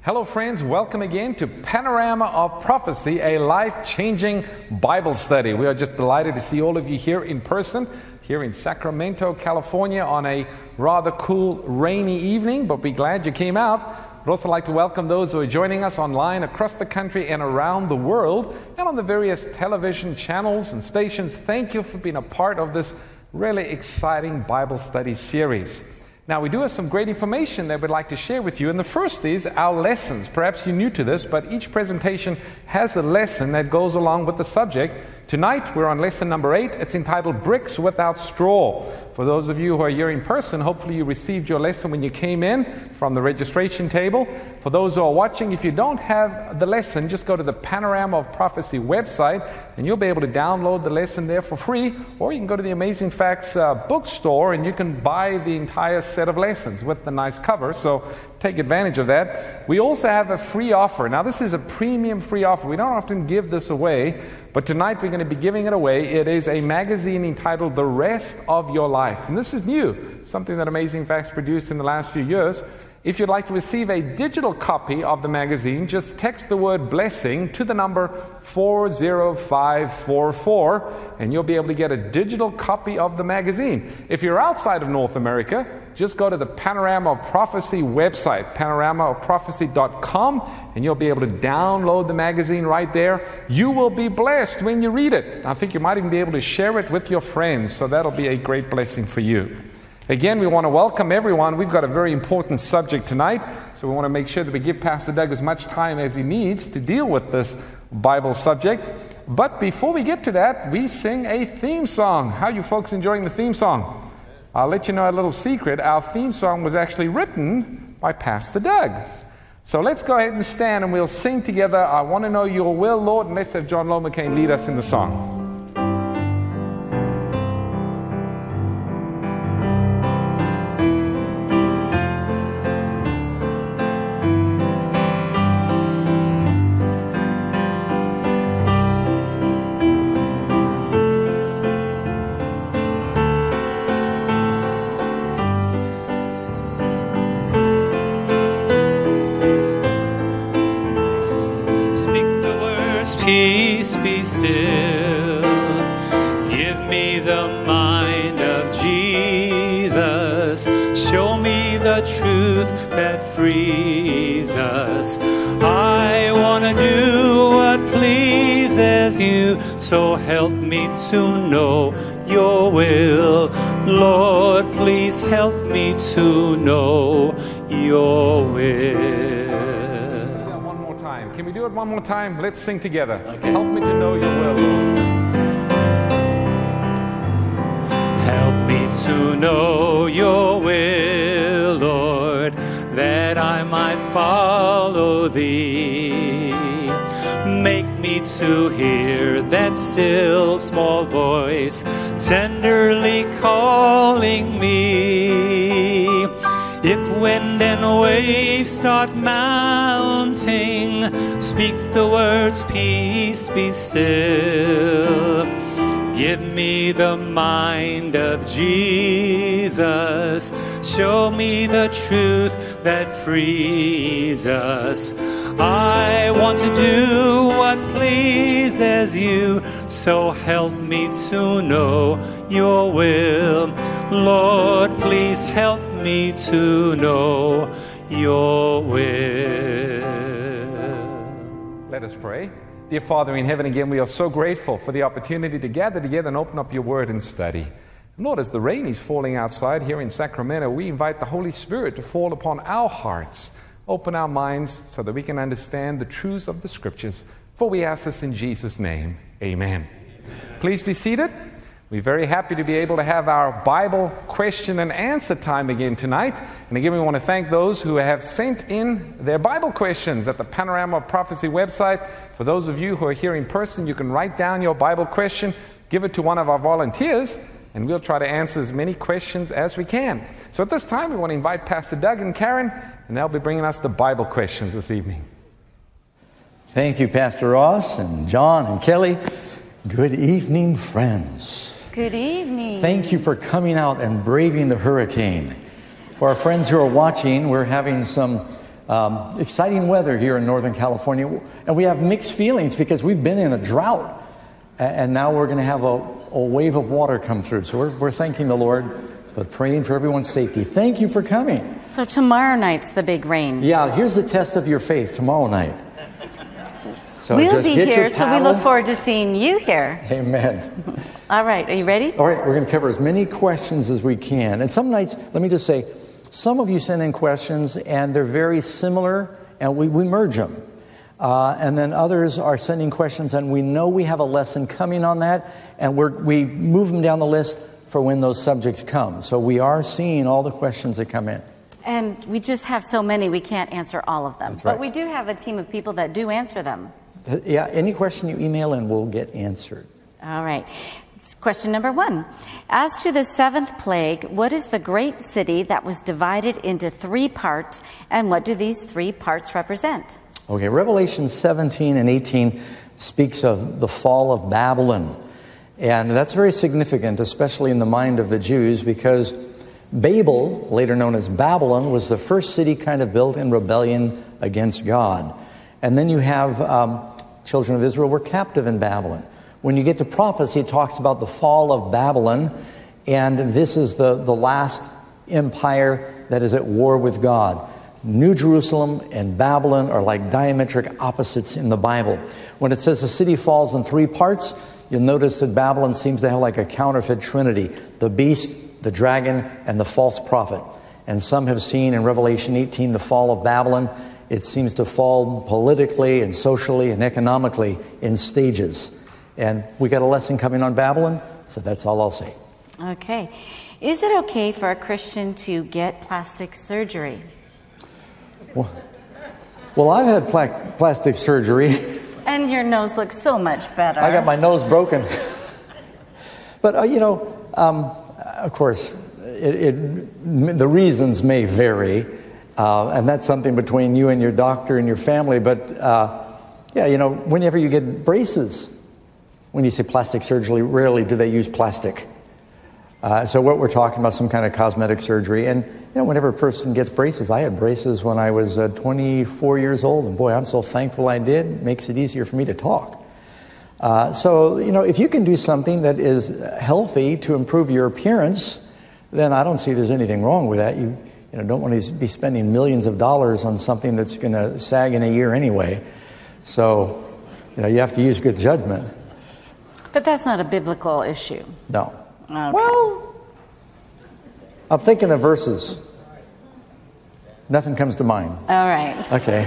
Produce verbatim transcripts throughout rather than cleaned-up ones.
Hello friends, welcome again to Panorama of Prophecy, a life-changing Bible study. We are just delighted to see all of you here in person, here in Sacramento, California, on a rather cool, rainy evening, but we're glad you came out. We'd also like to welcome those who are joining us online across the country and around the world, and on the various television channels and stations. Thank you for being a part of this really exciting Bible study series. Now, we do have some great information that we'd like to share with you, and the first is our lessons. Perhaps you're new to this, but each presentation has a lesson that goes along with the subject. Tonight, we're on lesson number eight. It's entitled Bricks Without Straw. For those of you who are here in person, hopefully you received your lesson when you came in from the registration table. For those who are watching, if you don't have the lesson, just go to the Panorama of Prophecy website, and you'll be able to download the lesson there for free, or you can go to the Amazing Facts uh, bookstore, and you can buy the entire set of lessons with the nice cover, so take advantage of that. We also have a free offer. Now, this is a premium free offer. We don't often give this away, but tonight we're going to be giving it away. It is a magazine entitled The Rest of Your Life. And this is new, something that Amazing Facts produced in the last few years. If you'd like to receive a digital copy of the magazine, just text the word blessing to the number four zero five four four, and you'll be able to get a digital copy of the magazine. If you're outside of North America, just go to the Panorama of Prophecy website, panorama of prophecy dot com, and you'll be able to download the magazine right there. You will be blessed when you read it. I think you might even be able to share it with your friends, so that'll be a great blessing for you. Again, we want to welcome everyone. We've got a very important subject tonight, so we want to make sure that we give Pastor Doug as much time as he needs to deal with this Bible subject. But before we get to that, we sing a theme song. How are you folks enjoying the theme song? I'll let you know a little secret. Our theme song was actually written by Pastor Doug. So let's go ahead and stand and we'll sing together, I Want to Know Your Will, Lord, and let's have John Lomacaine lead us in the song. Peace be still. Give me the mind of Jesus. Show me the truth that frees us. I want to do what pleases you, so help me to know your will. Lord, please help me to know your will. Can we do it one more time? Let's sing together. Okay. Help me to know your will, Lord. Help me to know your will, Lord, that I might follow thee. Make me to hear that still small voice tenderly calling me. If wind and waves start mounting, speak the words, peace be still. Give me the mind of Jesus. Show me the truth that frees us. I want to do what pleases you, so help me to know your will. Lord, please help me to know your will. Let us pray. Dear Father in heaven, again, we are so grateful for the opportunity to gather together and open up your word and study. Lord, as the rain is falling outside here in Sacramento, we invite the Holy Spirit to fall upon our hearts, open our minds so that we can understand the truths of the Scriptures. For we ask this in Jesus' name. Amen. Amen. Please be seated. We're very happy to be able to have our Bible question and answer time again tonight. And again, we want to thank those who have sent in their Bible questions at the Panorama of Prophecy website. For those of you who are here in person, you can write down your Bible question, give it to one of our volunteers, and we'll try to answer as many questions as we can. So at this time, we want to invite Pastor Doug and Karen, and they'll be bringing us the Bible questions this evening. Thank you, Pastor Ross and John and Kelly. Good evening, friends. Good evening. Thank you for coming out and braving the hurricane. For our friends who are watching, we're having some Um, exciting weather here in Northern California. And we have mixed feelings because we've been in a drought. And now we're going to have a, a wave of water come through. So we're, we're thanking the Lord, but praying for everyone's safety. Thank you for coming. So tomorrow night's the big rain. Yeah, here's the test of your faith tomorrow night. So we'll just be get here, your so we look forward to seeing you here. Amen. All right, are you ready? All right, we're going to cover as many questions as we can. And some nights, let me just say, some of you send in questions, and they're very similar, and we, we merge them. Uh, and then others are sending questions, and we know we have a lesson coming on that, and we're, we move them down the list for when those subjects come. So we are seeing all the questions that come in. And we just have so many, we can't answer all of them. That's right. But we do have a team of people that do answer them. Yeah, any question you email in will get answered. All right. Question number one. As to the seventh plague, what is the great city that was divided into three parts, and what do these three parts represent? Okay, Revelation seventeen and eighteen speaks of the fall of Babylon. And that's very significant, especially in the mind of the Jews, because Babel, later known as Babylon, was the first city kind of built in rebellion against God. And then you have um, children of Israel were captive in Babylon. When you get to prophecy, it talks about the fall of Babylon, and this is the, the last empire that is at war with God. New Jerusalem and Babylon are like diametric opposites in the Bible. When it says the city falls in three parts, you'll notice that Babylon seems to have like a counterfeit trinity: the beast, the dragon, and the false prophet. And some have seen in Revelation eighteen the fall of Babylon. It seems to fall politically and socially and economically in stages. And we got a lesson coming on Babylon, so that's all I'll say. Okay. Is it okay for a Christian to get plastic surgery? Well, well I've had pla- plastic surgery. And your nose looks so much better. I got my nose broken. But, uh, you know, um, of course, it, it, the reasons may vary. Uh, and that's something between you and your doctor and your family. But, uh, yeah, you know, whenever you get braces, when you say plastic surgery, rarely do they use plastic. Uh, so what we're talking about, some kind of cosmetic surgery. And, you know, whenever a person gets braces, I had braces when I was uh, twenty-four years old. And, boy, I'm so thankful I did. It makes it easier for me to talk. Uh, so, you know, if you can do something that is healthy to improve your appearance, then I don't see there's anything wrong with that. You, you know, don't want to be spending millions of dollars on something that's going to sag in a year anyway. So, you know, you have to use good judgment. But that's not a biblical issue. No. Okay. Well, I'm thinking of verses. Nothing comes to mind. All right. Okay.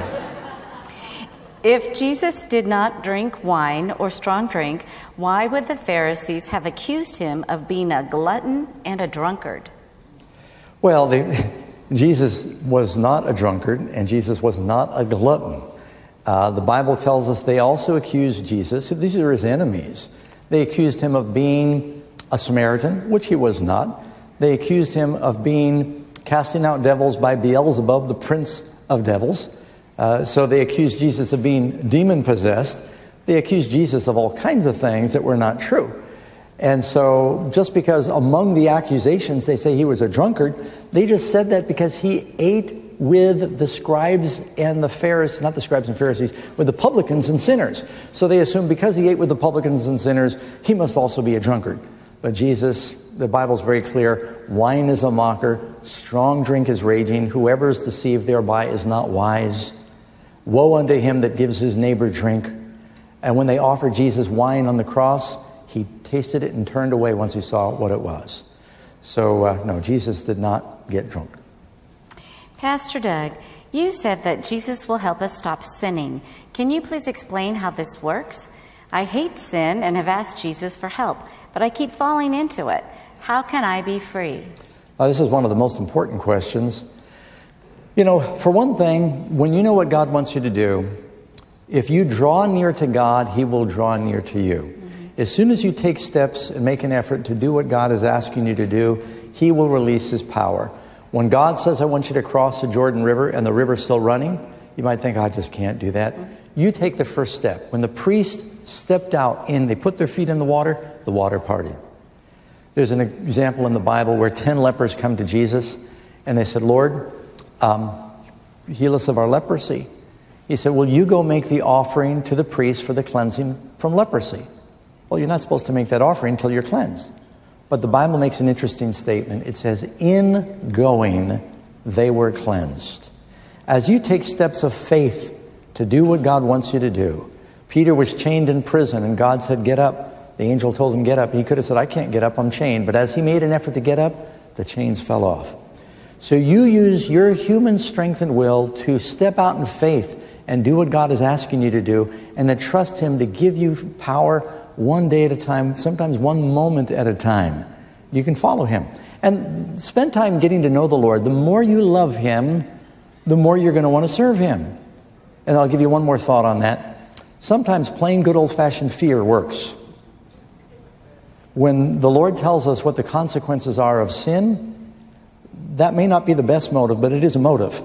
If Jesus did not drink wine or strong drink, why would the Pharisees have accused him of being a glutton and a drunkard? Well, they, Jesus was not a drunkard, and Jesus was not a glutton. Uh, the Bible tells us they also accused Jesus. These are his enemies. They accused him of being a Samaritan, which he was not. They accused him of being casting out devils by Beelzebub, the prince of devils. Uh, so they accused Jesus of being demon-possessed. They accused Jesus of all kinds of things that were not true. And so just because among the accusations they say he was a drunkard, they just said that because he ate with the scribes and the Pharisees, not the scribes and Pharisees, with the publicans and sinners. So they assumed because he ate with the publicans and sinners, he must also be a drunkard. But Jesus, the Bible's very clear, wine is a mocker, strong drink is raging, whoever is deceived thereby is not wise. Woe unto him that gives his neighbor drink. And when they offered Jesus wine on the cross, he tasted it and turned away once he saw what it was. So, uh, no, Jesus did not get drunk. Pastor Doug, you said that Jesus will help us stop sinning. Can you please explain how this works? I hate sin and have asked Jesus for help, but I keep falling into it. How can I be free? Uh, this is one of the most important questions. You know, for one thing, when you know what God wants you to do, if you draw near to God, he will draw near to you. Mm-hmm. As soon as you take steps and make an effort to do what God is asking you to do, he will release his power. When God says, I want you to cross the Jordan River, and the river's still running, you might think, I just can't do that. Mm-hmm. You take the first step. When the priest stepped out and they put their feet in the water, the water parted. There's an example in the Bible where ten lepers come to Jesus and they said, Lord, um, heal us of our leprosy. He said, well, you go make the offering to the priest for the cleansing from leprosy. Well, you're not supposed to make that offering until you're cleansed. But the Bible makes an interesting statement. It says, in going, they were cleansed. As you take steps of faith to do what God wants you to do. Peter was chained in prison, and God said, get up. The angel told him, get up. He could have said, I can't get up, I'm chained. But as he made an effort to get up, the chains fell off. So you use your human strength and will to step out in faith and do what God is asking you to do, and then trust Him to give you power one day at a time, sometimes one moment at a time. You can follow Him. And spend time getting to know the Lord. The more you love Him, the more you're going to want to serve Him. And I'll give you one more thought on that. Sometimes plain good old-fashioned fear works. When the Lord tells us what the consequences are of sin, that may not be the best motive, but it is a motive.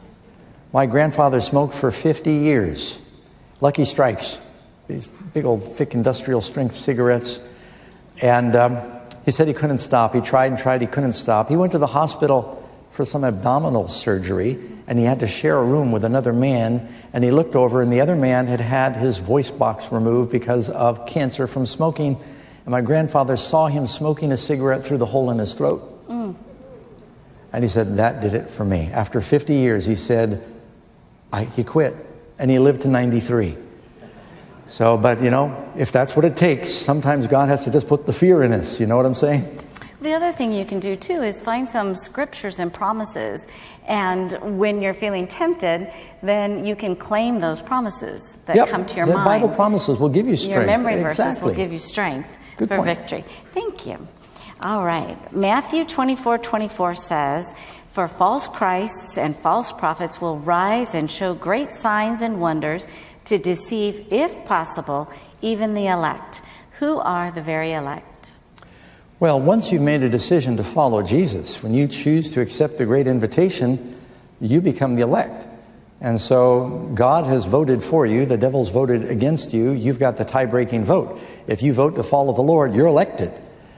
My grandfather smoked for fifty years. Lucky Strikes. These big old thick industrial strength cigarettes. And um, he said he couldn't stop. He tried and tried, he couldn't stop. He went to the hospital for some abdominal surgery, and he had to share a room with another man, and he looked over, and the other man had had his voice box removed because of cancer from smoking, and my grandfather saw him smoking a cigarette through the hole in his throat. Mm. And he said, that did it for me. After fifty years, he said, I, he quit, and he lived to ninety-three. So, but you know, if that's what it takes, sometimes God has to just put the fear in us. You know what I'm saying? The other thing you can do too is find some scriptures and promises, and when you're feeling tempted, then you can claim those promises that yep, come to your the mind. Bible promises will give you strength. Your memory exactly. verses will give you strength Good for point. victory. Thank you. All right. Matthew twenty-four twenty-four says, for false Christs and false prophets will rise and show great signs and wonders to deceive, if possible, even the elect. Who are the very elect? Well, once you've made a decision to follow Jesus, when you choose to accept the great invitation, you become the elect. And so God has voted for you. The devil's voted against you. You've got the tie-breaking vote. If you vote to follow the Lord, you're elected.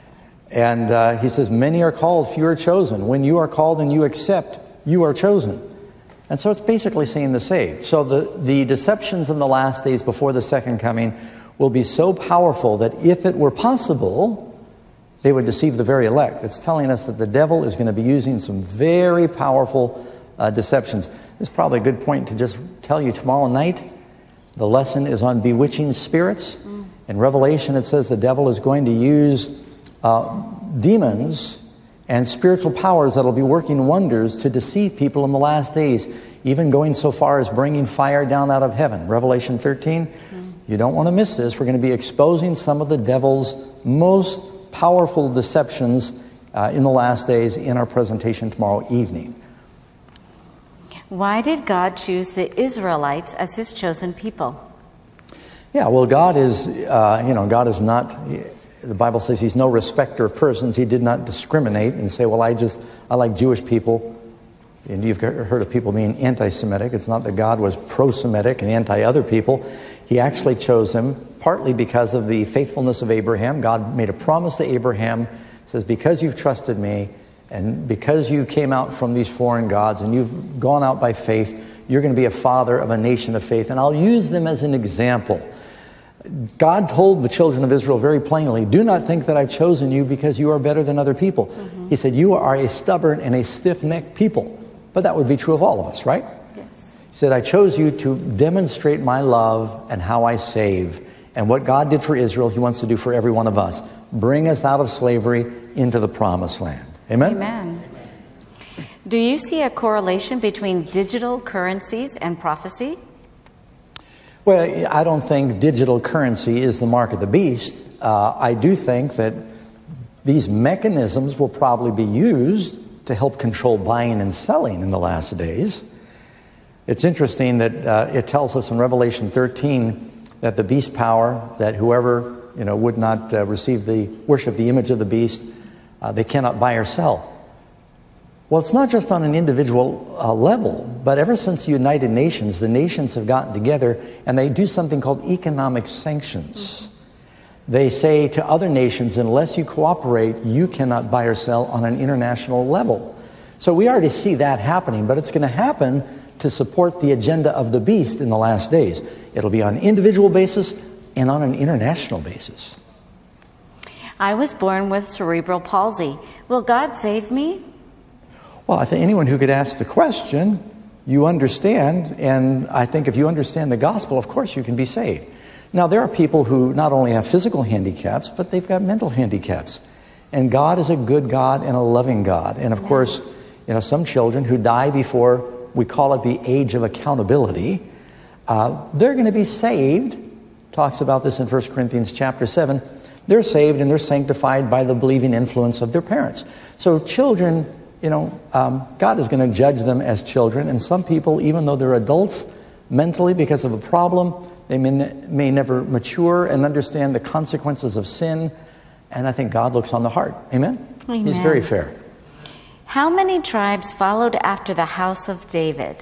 And uh, he says, many are called, few are chosen. When you are called and you accept, you are chosen. And so it's basically saying the same. So the, the deceptions in the last days before the second coming will be so powerful that if it were possible, they would deceive the very elect. It's telling us that the devil is going to be using some very powerful uh, deceptions. This is probably a good point to just tell you tomorrow night. The lesson is on bewitching spirits. Mm. In Revelation, it says the devil is going to use uh, demons and spiritual powers that will be working wonders to deceive people in the last days, even going so far as bringing fire down out of heaven. Revelation thirteen. Mm. You don't want to miss this. We're going to be exposing some of the devil's most powerful deceptions uh, in the last days in our presentation tomorrow evening. Why did God choose the Israelites as His chosen people? Yeah, well, God is, uh, you know, God is not, the Bible says He's no respecter of persons. He did not discriminate and say, well, I just, I like Jewish people. And you've heard of people being anti-Semitic. It's not that God was pro-Semitic and anti-other people. He actually chose them partly because of the faithfulness of Abraham. God made a promise to Abraham. Says, because you've trusted me and because you came out from these foreign gods and you've gone out by faith, you're going to be a father of a nation of faith. And I'll use them as an example. God told the children of Israel very plainly, do not think that I've chosen you because you are better than other people. Mm-hmm. He said, you are a stubborn and a stiff-necked people. But that would be true of all of us, right? Yes. He said, I chose you to demonstrate my love and how I save. And what God did for Israel, He wants to do for every one of us. Bring us out of slavery into the promised land. Amen? Amen. Do you see a correlation between digital currencies and prophecy? Well, I don't think digital currency is the mark of the beast. Uh, I do think that these mechanisms will probably be used to help control buying and selling in the last days. It's interesting that uh, it tells us in Revelation thirteen that the beast power, that whoever you know would not uh, receive the worship the image of the beast, uh, they cannot buy or sell. Well, it's not just on an individual uh, level, but ever since the United Nations, the nations have gotten together and they do something called economic sanctions. They say to other nations, unless you cooperate, you cannot buy or sell on an international level. So we already see that happening, but it's going to happen to support the agenda of the beast in the last days. It'll be on an individual basis and on an international basis. I was born with cerebral palsy. Will God save me? Well, I think anyone who could ask the question, you understand, and I think if you understand the gospel, of course you can be saved. Now, there are people who not only have physical handicaps, but they've got mental handicaps. And God is a good God and a loving God. And of course, you know, some children who die before, we call it the age of accountability, uh, they're going to be saved. Talks about this in First Corinthians chapter seven. They're saved and they're sanctified by the believing influence of their parents. So children, you know, um, God is going to judge them as children. And some people, even though they're adults, mentally, because of a problem, they may, may never mature and understand the consequences of sin. And I think God looks on the heart. Amen? Amen. He's very fair. How many tribes followed after the house of David?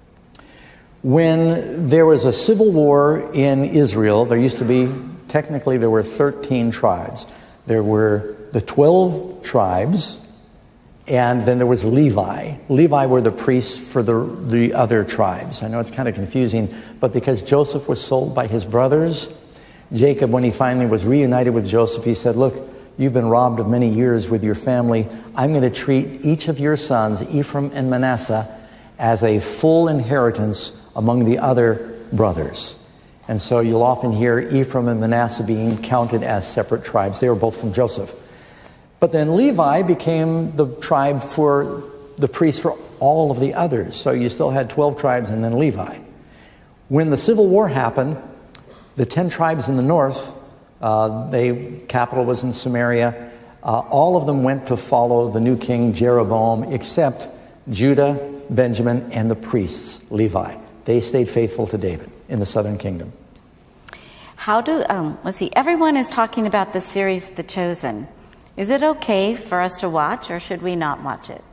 When there was a civil war in Israel, there used to be, technically there were thirteen tribes. There were the twelve tribes, and then there was Levi. Levi were the priests for the, the other tribes. I know it's kind of confusing, but because Joseph was sold by his brothers, Jacob, when he finally was reunited with Joseph, he said, look, you've been robbed of many years with your family. I'm going to treat each of your sons, Ephraim and Manasseh, as a full inheritance among the other brothers. And so you'll often hear Ephraim and Manasseh being counted as separate tribes. They were both from Joseph. But then Levi became the tribe for the priests for all of the others. So you still had twelve tribes and then Levi. When the Civil War happened, the ten tribes in the north, uh, they capital was in Samaria, uh, all of them went to follow the new king Jeroboam, except Judah, Benjamin, and the priests, Levi. They stayed faithful to David in the southern kingdom. How do, um, let's see, everyone is talking about the series The Chosen. Is it okay for us to watch, or should we not watch it?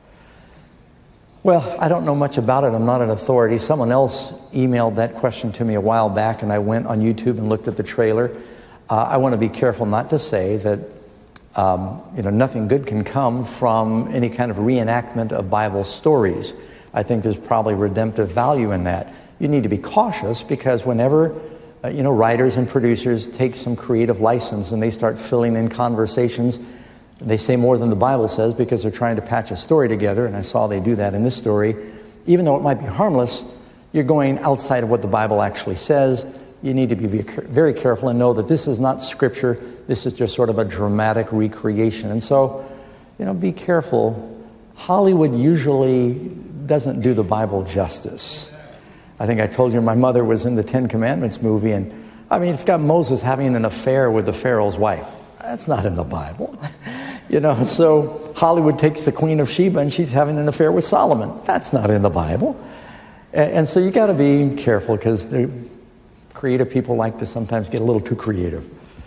Well, I don't know much about it. I'm not an authority. Someone else emailed that question to me a while back, and I went on YouTube and looked at the trailer. Uh, I want to be careful not to say that um, you know, nothing good can come from any kind of reenactment of Bible stories. I think there's probably redemptive value in that. You need to be cautious, because whenever uh, you know, writers and producers take some creative license and they start filling in conversations, they say more than the Bible says because they're trying to patch a story together, and I saw they do that in this story. Even though it might be harmless, you're going outside of what the Bible actually says. You need to be very careful and know that this is not Scripture. This is just sort of a dramatic recreation. And so, you know, be careful. Hollywood usually doesn't do the Bible justice. I think I told you my mother was in the Ten Commandments movie, and I mean, it's got Moses having an affair with the Pharaoh's wife. That's not in the Bible. You know, so Hollywood takes the Queen of Sheba and she's having an affair with Solomon. That's not in the Bible. And, and so you got to be careful, because creative people like to sometimes get a little too creative.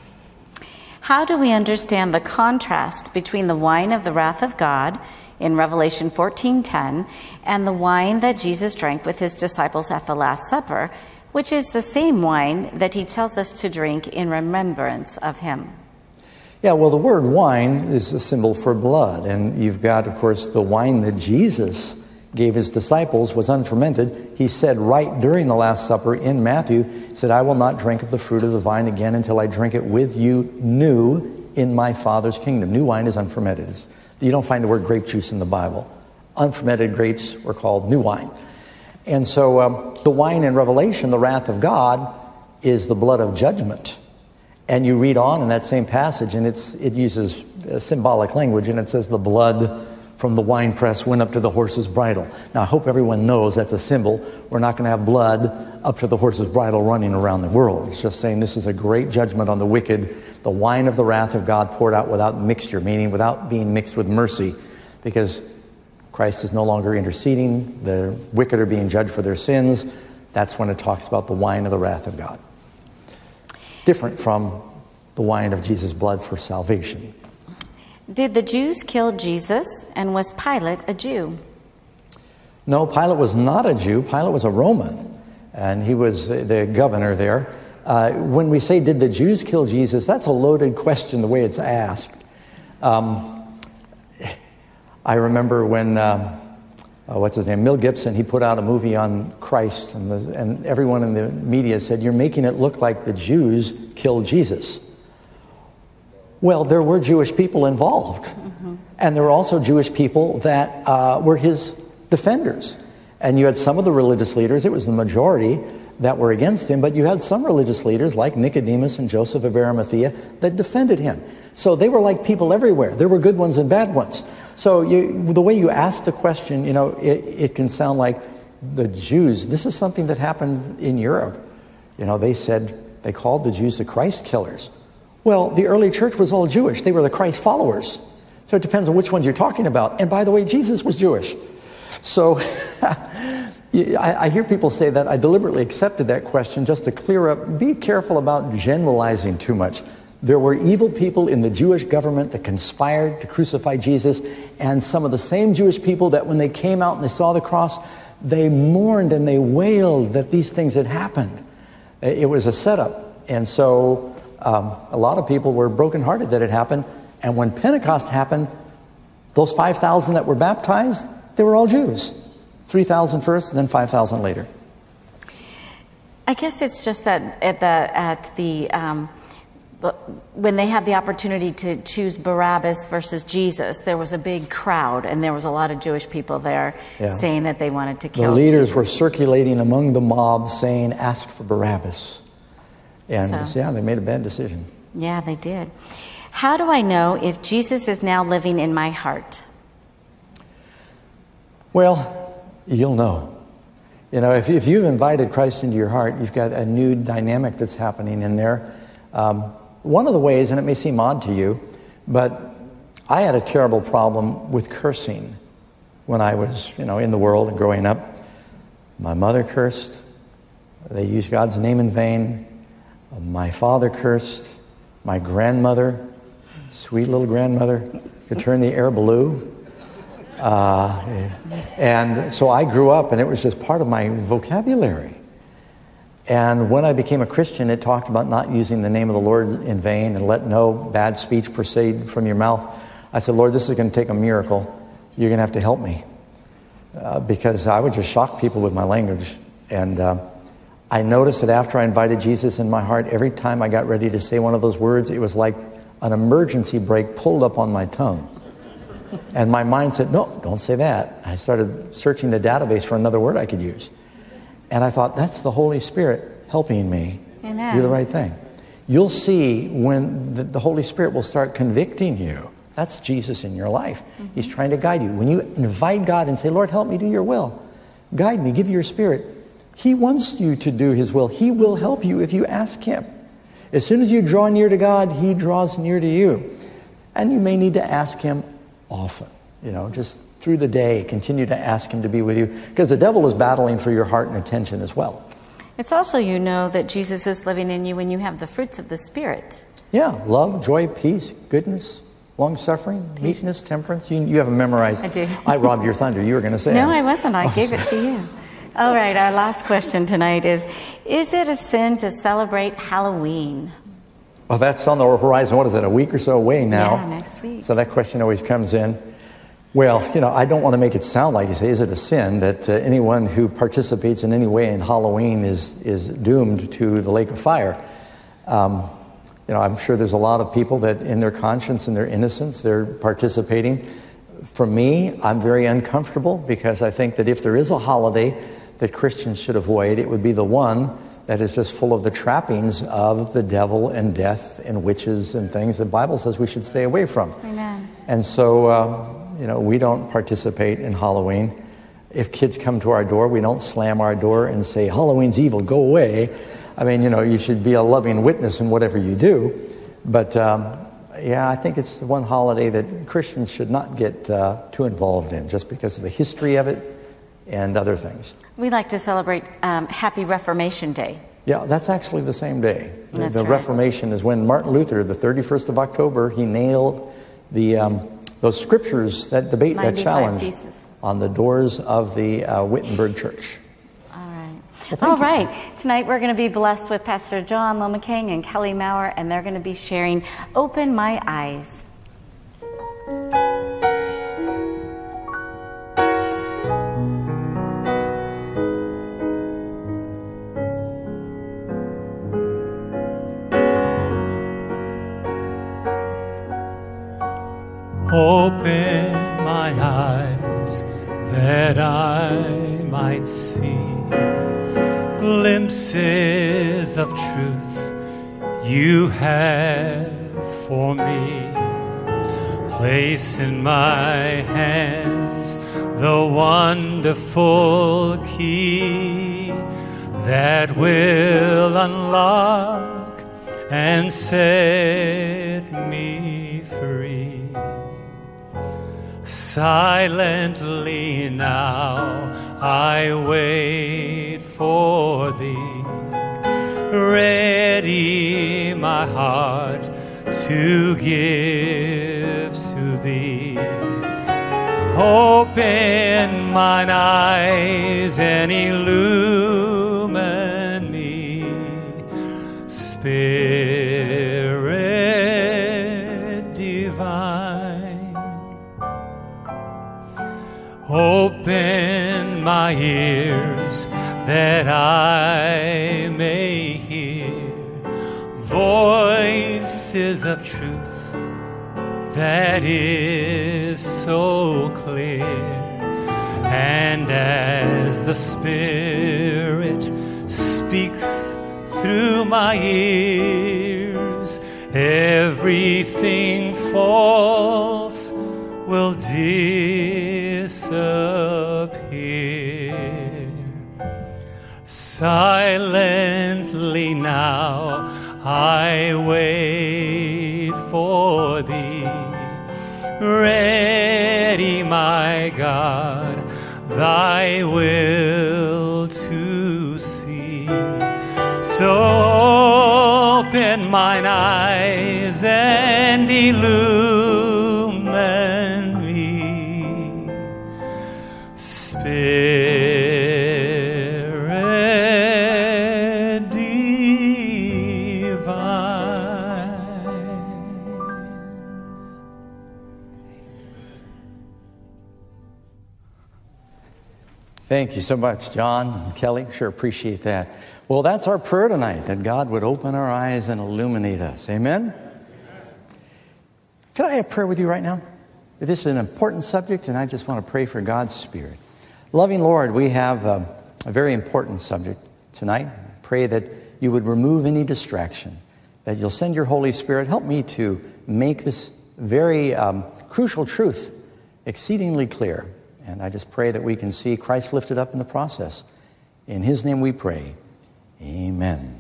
How do we understand the contrast between the wine of the wrath of God in Revelation fourteen ten and the wine that Jesus drank with his disciples at the Last Supper, which is the same wine that he tells us to drink in remembrance of him? Yeah, well, the word wine is a symbol for blood. And you've got, of course, the wine that Jesus gave his disciples was unfermented. He said right during the Last Supper in Matthew, he said, I will not drink of the fruit of the vine again until I drink it with you new in my Father's kingdom. New wine is unfermented. It's, you don't find the word grape juice in the Bible. Unfermented grapes were called new wine. And so um, the wine in Revelation, the wrath of God, is the blood of judgment. And you read on in that same passage, and it's, it uses symbolic language, and it says the blood from the winepress went up to the horse's bridle. Now, I hope everyone knows that's a symbol. We're not going to have blood up to the horse's bridle running around the world. It's just saying this is a great judgment on the wicked, the wine of the wrath of God poured out without mixture, meaning without being mixed with mercy, because Christ is no longer interceding. The wicked are being judged for their sins. That's when it talks about the wine of the wrath of God. Different from the wine of Jesus' blood for salvation. Did the Jews kill Jesus, and was Pilate a Jew? No, Pilate was not a Jew. Pilate was a Roman, and he was the governor there. Uh, when we say, did the Jews kill Jesus, that's a loaded question the way it's asked. Um, I remember when um, uh, what's his name, Mel Gibson, he put out a movie on Christ, and, the, and everyone in the media said, you're making it look like the Jews killed Jesus. Well, there were Jewish people involved. Mm-hmm. And there were also Jewish people that uh, were his defenders. And you had some of the religious leaders, it was the majority, that were against him, but you had some religious leaders like Nicodemus and Joseph of Arimathea that defended him. So they were like people everywhere. There were good ones and bad ones. So you, the way you ask the question, you know, it, it can sound like the Jews. This is something that happened in Europe. You know, they said, they called the Jews the Christ killers. Well, the early church was all Jewish. They were the Christ followers. So it depends on which ones you're talking about. And by the way, Jesus was Jewish. So I, I hear people say that. I deliberately accepted that question just to clear up. Be careful about generalizing too much. There were evil people in the Jewish government that conspired to crucify Jesus, and some of the same Jewish people that when they came out and they saw the cross, they mourned and they wailed that these things had happened. It was a setup. And so um, a lot of people were brokenhearted that it happened. And when Pentecost happened, those five thousand that were baptized, they were all Jews. three thousand first and then five thousand later. I guess it's just that at the, at the um, when they had the opportunity to choose Barabbas versus Jesus, there was a big crowd, and there was a lot of Jewish people there yeah. saying that they wanted to kill The leaders Jesus. were circulating among the mob saying, ask for Barabbas. And so, yeah, they made a bad decision. Yeah, they did. How do I know if Jesus is now living in my heart? Well, you'll know. You know, if, if you've invited Christ into your heart, you've got a new dynamic that's happening in there. Um, one of the ways, and it may seem odd to you, but I had a terrible problem with cursing when I was, you know, in the world and growing up. My mother cursed. They used God's name in vain. My father cursed. My grandmother, sweet little grandmother, could turn the air blue. Uh, and so I grew up, and it was just part of my vocabulary. And when I became a Christian, it talked about not using the name of the Lord in vain and let no bad speech proceed from your mouth. I said, Lord, this is going to take a miracle. You're going to have to help me. Uh, because I would just shock people with my language. And uh, I noticed that after I invited Jesus in my heart, every time I got ready to say one of those words, it was like an emergency brake pulled up on my tongue. And my mind said, no, don't say that. I started searching the database for another word I could use. And I thought, that's the Holy Spirit helping me Amen. do the right thing. You'll see when the, the Holy Spirit will start convicting you. That's Jesus in your life. Mm-hmm. He's trying to guide you. When you invite God and say, Lord, help me do your will. Guide me, give your Spirit. He wants you to do His will. He will help you if you ask Him. As soon as you draw near to God, He draws near to you. And you may need to ask Him often, you know, just through the day, continue to ask Him to be with you, because the devil is battling for your heart and attention as well. It's also, you know, that Jesus is living in you when you have the fruits of the Spirit. Yeah, love, joy, peace, goodness, long-suffering, meekness, temperance. You, you haven't memorized. I do. I robbed your thunder. You were going to say No, it. I wasn't. I gave it to you. All right, our last question tonight is, is it a sin to celebrate Halloween? Well, that's on the horizon. What is it, a week or so away now? Yeah, next week. So that question always comes in. Well, you know, I don't want to make it sound like you say, is it a sin that uh, anyone who participates in any way in Halloween is is doomed to the lake of fire? Um, you know, I'm sure there's a lot of people that in their conscience and their innocence, they're participating. For me, I'm very uncomfortable because I think that if there is a holiday that Christians should avoid, it would be the one that is just full of the trappings of the devil and death and witches and things the Bible says we should stay away from. Amen. And so, uh, you know, we don't participate in Halloween. If kids come to our door, we don't slam our door and say, Halloween's evil, go away. I mean, you know, you should be a loving witness in whatever you do. But, um, yeah, I think it's the one holiday that Christians should not get uh, too involved in just because of the history of it and other things. We like to celebrate um, Happy Reformation Day. Yeah, that's actually the same day. That's the right. Reformation is when Martin Luther, the thirty-first of October, he nailed the um, those scriptures, that debate, that challenge theses. on the doors of the uh, Wittenberg Church. All right. Well, All you. right. Tonight we're going to be blessed with Pastor John Lomaking and Kelly Maurer, and they're going to be sharing Open My Eyes. Open my eyes that I might see glimpses of truth you have for me. Place in my hands the wonderful key that will unlock and set me free. Silently now I wait for thee, ready my heart to give to thee. Open mine eyes and illumine me, Spirit divine. Open my ears that I may hear voices of truth that is so clear. And as the Spirit speaks through my ears, everything false will disappear. Silently now I wait for thee, ready, my God, thy will to see. So open mine eyes and illumine me, Spirit Thank you so much, John and Kelly. Sure appreciate that. Well, that's our prayer tonight, that God would open our eyes and illuminate us. Amen? Can I have prayer with you right now? This is an important subject, and I just want to pray for God's Spirit. Loving Lord, we have a, a very important subject tonight. Pray that you would remove any distraction, that you'll send your Holy Spirit. Help me to make this very um, crucial truth exceedingly clear. And I just pray that we can see Christ lifted up in the process. In His name we pray. Amen.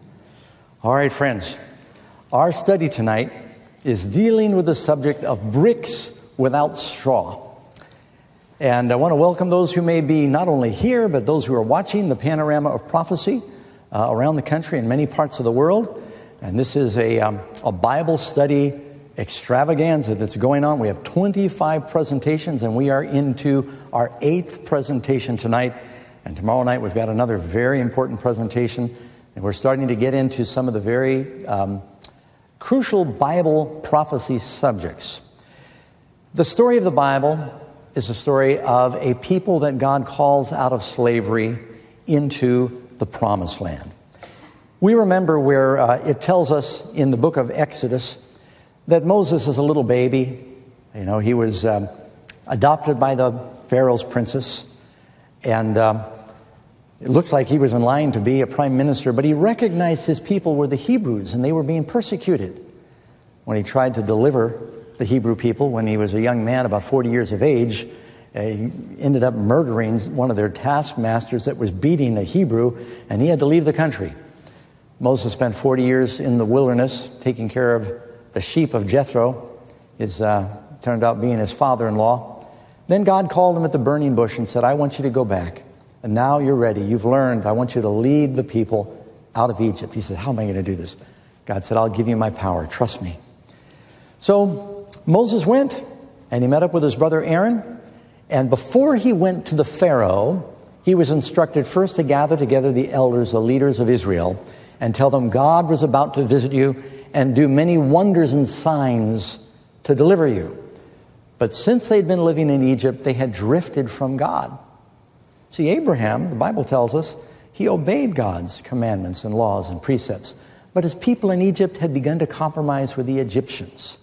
All right, friends. Our study tonight is dealing with the subject of bricks without straw. And I want to welcome those who may be not only here, but those who are watching the Panorama of Prophecy uh, around the country in many parts of the world. And this is a, um, a Bible study extravaganza that's going on. We have twenty-five presentations, and we are into our eighth presentation tonight. And tomorrow night we've got another very important presentation, and we're starting to get into some of the very um, crucial Bible prophecy subjects. The story of the Bible is a story of a people that God calls out of slavery into the Promised Land. We remember where uh, it tells us in the book of Exodus that Moses is a little baby. You know, he was um, adopted by the Pharaoh's princess. And um, it looks like he was in line to be a prime minister, but he recognized his people were the Hebrews, and they were being persecuted. When he tried to deliver the Hebrew people, when he was a young man, about forty years of age, uh, he ended up murdering one of their taskmasters that was beating a Hebrew, and he had to leave the country. Moses spent forty years in the wilderness taking care of the sheep of Jethro, is uh, turned out being his father-in-law. Then God called him at the burning bush and said, I want you to go back. And now you're ready. You've learned. I want you to lead the people out of Egypt. He said, how am I going to do this? God said, I'll give you my power. Trust me. So Moses went, and he met up with his brother Aaron. And before he went to the Pharaoh, he was instructed first to gather together the elders, the leaders of Israel, and tell them God was about to visit you and do many wonders and signs to deliver you. But since they'd been living in Egypt, they had drifted from God. See, Abraham, the Bible tells us, he obeyed God's commandments and laws and precepts. But his people in Egypt had begun to compromise with the Egyptians.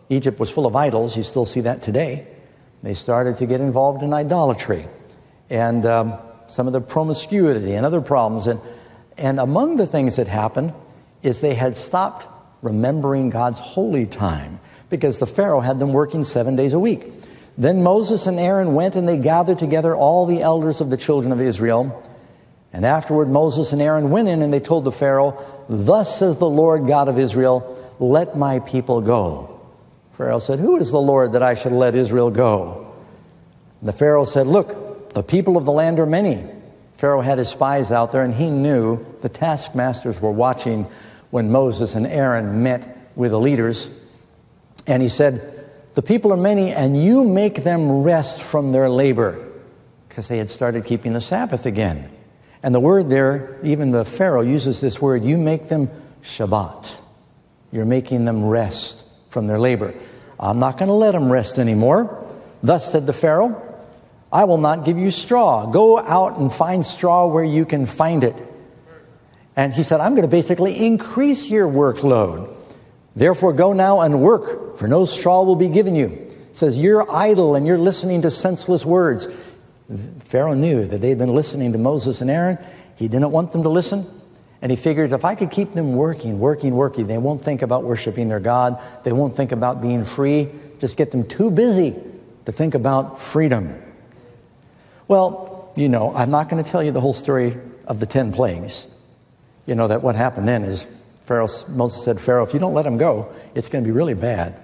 Egypt was full of idols. You still see that today. They started to get involved in idolatry and um, some of the promiscuity and other problems. And, and among the things that happened is they had stopped remembering God's holy time because the Pharaoh had them working seven days a week. Then Moses and Aaron went and they gathered together all the elders of the children of Israel. And afterward Moses and Aaron went in and they told the Pharaoh, "Thus says the Lord God of Israel, let my people go." Pharaoh said, "Who is the Lord that I should let Israel go?" And the Pharaoh said, "Look, the people of the land are many." Pharaoh had his spies out there and he knew the taskmasters were watching when Moses and Aaron met with the leaders. And he said, "The people are many and you make them rest from their labor," because they had started keeping the Sabbath again. And the word there, even the Pharaoh uses this word, you make them Shabbat. You're making them rest from their labor. "I'm not going to let them rest anymore. Thus said the Pharaoh, I will not give you straw. Go out and find straw where you can find it." And he said, "I'm going to basically increase your workload. Therefore go now and work, for no straw will be given you." It says, "You're idle and you're listening to senseless words." Pharaoh knew that they'd been listening to Moses and Aaron. He didn't want them to listen. And he figured, if I could keep them working, working, working, they won't think about worshiping their God. They won't think about being free. Just get them too busy to think about freedom. Well, you know, I'm not going to tell you the whole story of the ten plagues. You know that what happened then is Pharaoh, Moses said, "Pharaoh, if you don't let them go, it's going to be really bad."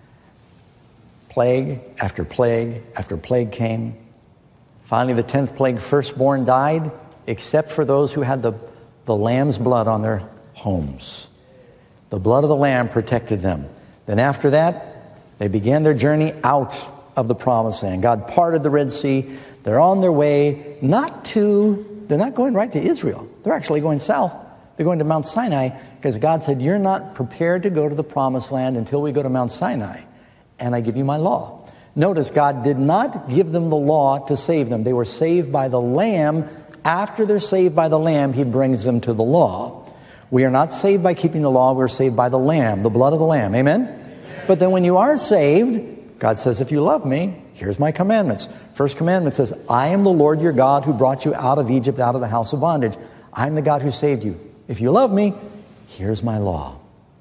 Plague after plague after plague came. Finally, the tenth plague, firstborn died, except for those who had the, the lamb's blood on their homes. The blood of the lamb protected them. Then after that, they began their journey out of the promised land. God parted the Red Sea. They're on their way not to, they're not going right to Israel. They're actually going south. They're going to Mount Sinai because God said, "You're not prepared to go to the promised land until we go to Mount Sinai, and I give you my law." Notice God did not give them the law to save them. They were saved by the Lamb. After they're saved by the Lamb, He brings them to the law. We are not saved by keeping the law. We're saved by the Lamb, the blood of the Lamb. Amen? Amen. But then when you are saved, God says, "If you love me, here's my commandments." First commandment says, "I am the Lord your God who brought you out of Egypt, out of the house of bondage. I'm the God who saved you. If you love me, here's my law."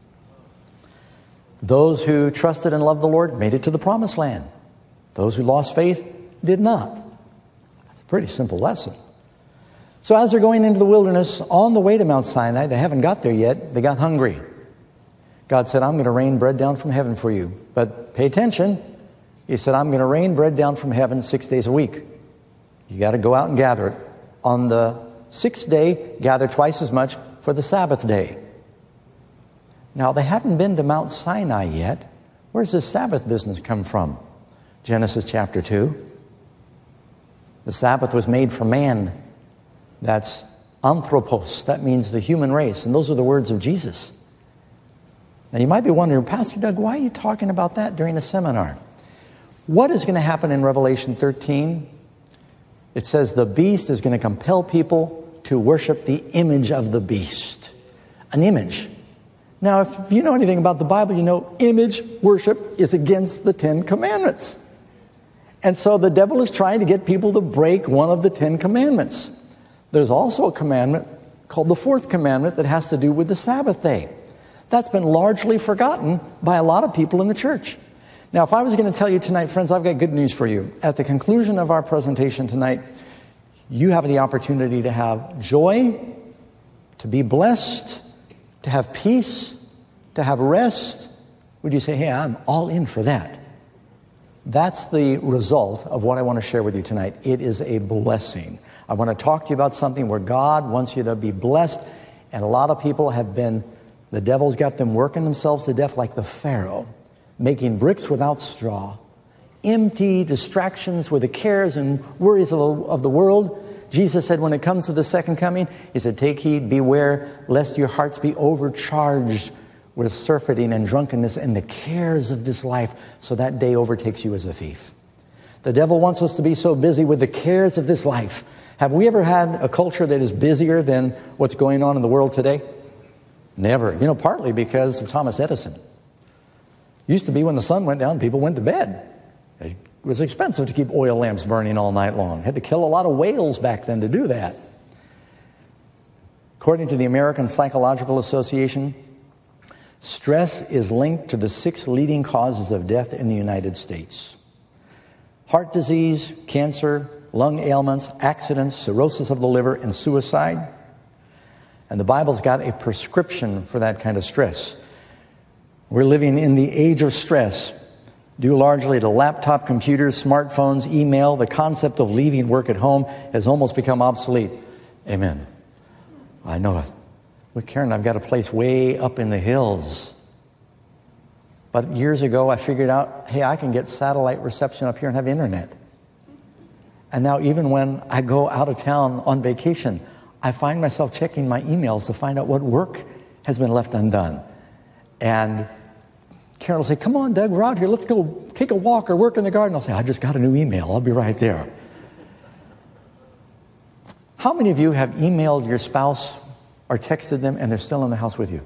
Those who trusted and loved the Lord made it to the promised land. Those who lost faith did not. That's a pretty simple lesson. So as they're going into the wilderness, on the way to Mount Sinai, they haven't got there yet, they got hungry. God said, "I'm going to rain bread down from heaven for you." But pay attention. He said, "I'm going to rain bread down from heaven six days a week. You got to go out and gather it. On the sixth day, gather twice as much for the Sabbath day." Now, they hadn't been to Mount Sinai yet. Where's this Sabbath business come from? Genesis chapter two. The Sabbath was made for man. That's anthropos. That means the human race. And those are the words of Jesus. Now, you might be wondering, "Pastor Doug, why are you talking about that during a seminar?" What is going to happen in Revelation thirteen? It says the beast is going to compel people to worship the image of the beast. An image. Now, if you know anything about the Bible, you know image worship is against the Ten Commandments. And so the devil is trying to get people to break one of the Ten Commandments. There's also a commandment called the fourth commandment that has to do with the Sabbath day. That's been largely forgotten by a lot of people in the church. Now, if I was going to tell you tonight, friends, I've got good news for you. At the conclusion of our presentation tonight, you have the opportunity to have joy, to be blessed, to have peace, to have rest. Would you say, "Hey, I'm all in for that"? That's the result of what I want to share with you tonight. It is a blessing. I want to talk to you about something where God wants you to be blessed. And a lot of people have been, the devil's got them working themselves to death like the Pharaoh, making bricks without straw, empty distractions with the cares and worries of the, of the world. Jesus said when it comes to the second coming, He said, "Take heed, beware, lest your hearts be overcharged with surfeiting and drunkenness and the cares of this life, so that day overtakes you as a thief." The devil wants us to be so busy with the cares of this life. Have we ever had a culture that is busier than what's going on in the world today? Never. You know, partly because of Thomas Edison. Used to be when the sun went down, people went to bed. It was expensive to keep oil lamps burning all night long. Had to kill a lot of whales back then to do that. According to the American Psychological Association, stress is linked to the six leading causes of death in the United States: heart disease, cancer, lung ailments, accidents, cirrhosis of the liver, and suicide. And the Bible's got a prescription for that kind of stress. We're living in the age of stress, due largely to laptop computers, smartphones, email. The concept of leaving work at home has almost become obsolete. Amen. I know it. With Karen, I've got a place way up in the hills. But years ago, I figured out, hey, I can get satellite reception up here and have internet. And now even when I go out of town on vacation, I find myself checking my emails to find out what work has been left undone. And Karen will say, come on, Doug, we're out here. Let's go take a walk or work in the garden. I'll say, I just got a new email. I'll be right there. How many of you have emailed your spouse or texted them and they're still in the house with you?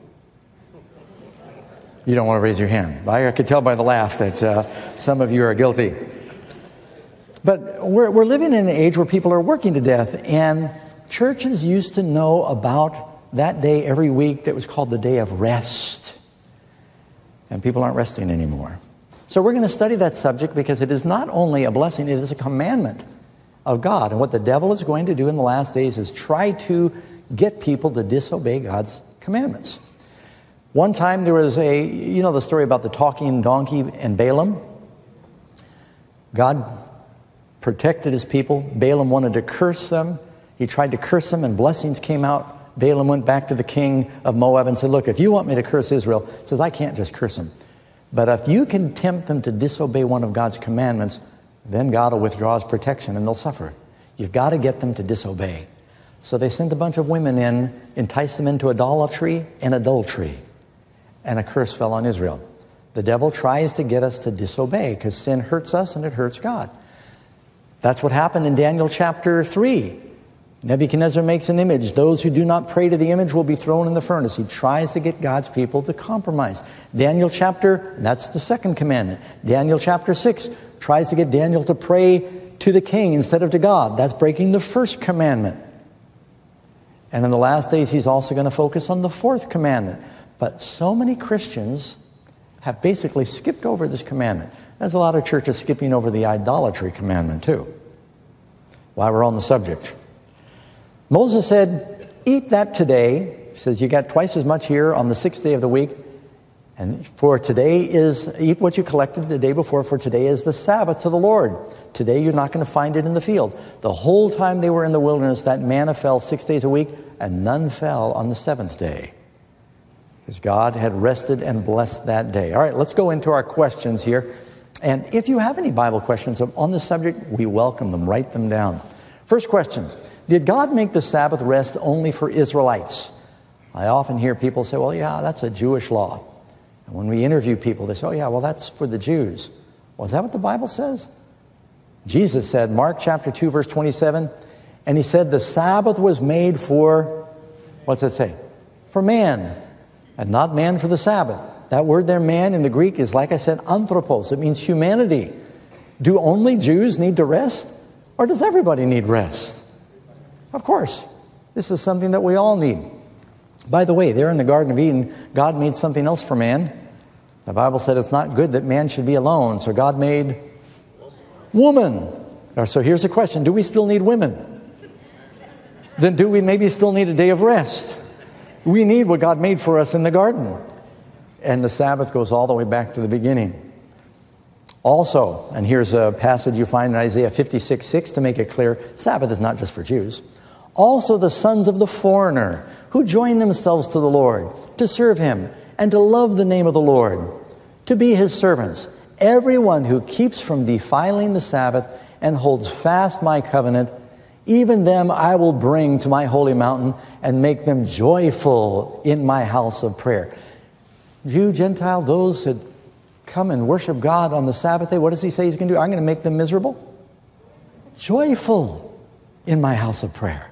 You don't want to raise your hand. I could tell by the laugh that uh, some of you are guilty. But we're, we're living in an age where people are working to death, and churches used to know about that day every week that was called the day of rest. And people aren't resting anymore. So we're going to study that subject because it is not only a blessing, it is a commandment of God. And what the devil is going to do in the last days is try to get people to disobey God's commandments. One time there was a, you know the story about the talking donkey and Balaam? God protected his people. Balaam wanted to curse them. He tried to curse them and blessings came out. Balaam went back to the king of Moab and said, look, if you want me to curse Israel, he says, I can't just curse them. But if you can tempt them to disobey one of God's commandments, then God will withdraw his protection and they'll suffer. You've got to get them to disobey. So they sent a bunch of women in, enticed them into idolatry and adultery. And a curse fell on Israel. The devil tries to get us to disobey because sin hurts us and it hurts God. That's what happened in Daniel chapter three. Nebuchadnezzar makes an image. Those who do not pray to the image will be thrown in the furnace. He tries to get God's people to compromise. Daniel chapter, that's the second commandment. Daniel chapter six tries to get Daniel to pray to the king instead of to God. That's breaking the first commandment. And in the last days, he's also going to focus on the fourth commandment. But so many Christians have basically skipped over this commandment. There's a lot of churches skipping over the idolatry commandment too. While we're on the subject. Moses said, eat that today. He says, you got twice as much here on the sixth day of the week. And for today is, eat what you collected the day before, for today is the Sabbath to the Lord. Today you're not going to find it in the field. The whole time they were in the wilderness, that manna fell six days a week, and none fell on the seventh day. Because God had rested and blessed that day. All right, let's go into our questions here. And if you have any Bible questions on this subject, we welcome them. Write them down. First question. Did God make the Sabbath rest only for Israelites? I often hear people say, well, yeah, that's a Jewish law. And when we interview people, they say, oh, yeah, well, that's for the Jews. Well, is that what the Bible says? Jesus said, Mark chapter two, verse twenty-seven, and he said, the Sabbath was made for, what's it say? For man, and not man for the Sabbath. That word there, man, in the Greek is, like I said, anthropos. It means humanity. Do only Jews need to rest? Or does everybody need rest? Of course. This is something that we all need. By the way, there in the Garden of Eden, God made something else for man. The Bible said it's not good that man should be alone, so God made woman. So here's the question, do we still need women? Then do we maybe still need a day of rest? We need what God made for us in the garden. And the Sabbath goes all the way back to the beginning. Also, and here's a passage you find in Isaiah fifty-six six to make it clear, Sabbath is not just for Jews. Also the sons of the foreigner who join themselves to the Lord to serve him and to love the name of the Lord, to be his servants. Everyone who keeps from defiling the Sabbath and holds fast my covenant, even them I will bring to my holy mountain and make them joyful in my house of prayer. Jew, Gentile, those that come and worship God on the Sabbath day, what does he say he's going to do? I'm going to make them miserable? Joyful in my house of prayer.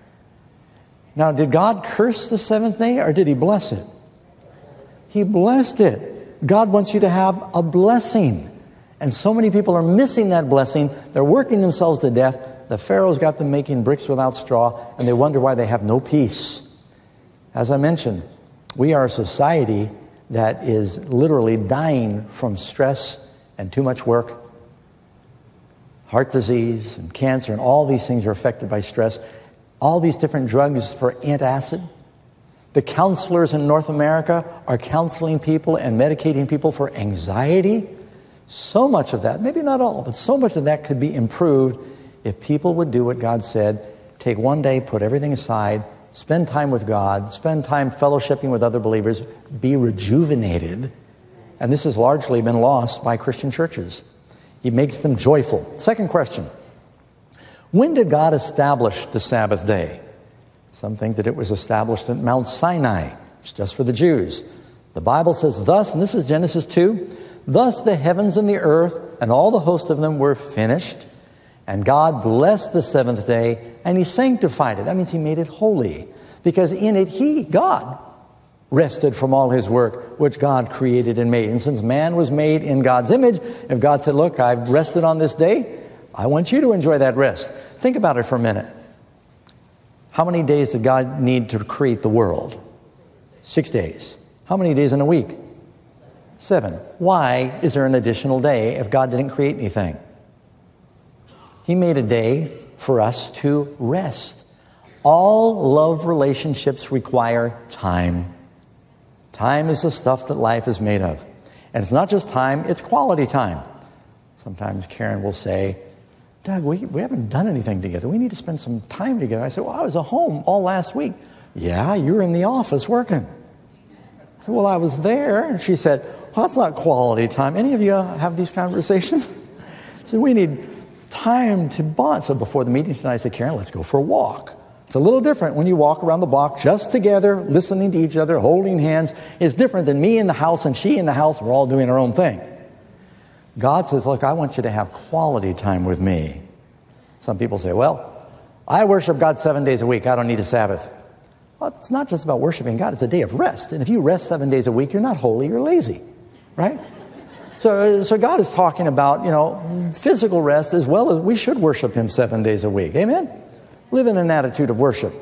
Now, did God curse the seventh day or did he bless it? He blessed it. God wants you to have a blessing. And so many people are missing that blessing. They're working themselves to death. The Pharaoh's got them making bricks without straw, and they wonder why they have no peace. As I mentioned, we are a society that is literally dying from stress and too much work. Heart disease and cancer and all these things are affected by stress. All these different drugs for antacid. The counselors in North America are counseling people and medicating people for anxiety. So much of that, maybe not all, but so much of that could be improved if people would do what God said. Take one day, put everything aside, spend time with God, spend time fellowshipping with other believers, be rejuvenated. And this has largely been lost by Christian churches. He makes them joyful. Second question. When did God establish the Sabbath day? Some think that it was established at Mount Sinai. It's just for the Jews. The Bible says thus, and this is Genesis two, thus the heavens and the earth and all the host of them were finished. And God blessed the seventh day, and He sanctified it. That means He made it holy. Because in it, He, God, rested from all His work, which God created and made. And since man was made in God's image, if God said, look, I've rested on this day, I want you to enjoy that rest. Think about it for a minute. How many days did God need to create the world? Six days. How many days in a week? Seven. Why is there an additional day if God didn't create anything? He made a day for us to rest. All love relationships require time. Time is the stuff that life is made of. And it's not just time, it's quality time. Sometimes Karen will say, Doug, we, we haven't done anything together. We need to spend some time together. I said, well, I was at home all last week. Yeah, you were in the office working. I said, well, I was there. And she said, well, that's not quality time. Any of you have these conversations? I said, we need time to bond. So before the meeting tonight, I said, Karen, let's go for a walk. It's a little different when you walk around the block just together, listening to each other, holding hands. It's different than me in the house and she in the house. We're all doing our own thing. God says, look, I want you to have quality time with me. Some people say, well, I worship God seven days a week. I don't need a Sabbath. Well, it's not just about worshiping God. It's a day of rest. And if you rest seven days a week, you're not holy, you're lazy, right? So, so God is talking about, you know, physical rest as well as we should worship Him seven days a week. Amen? Live in an attitude of worship.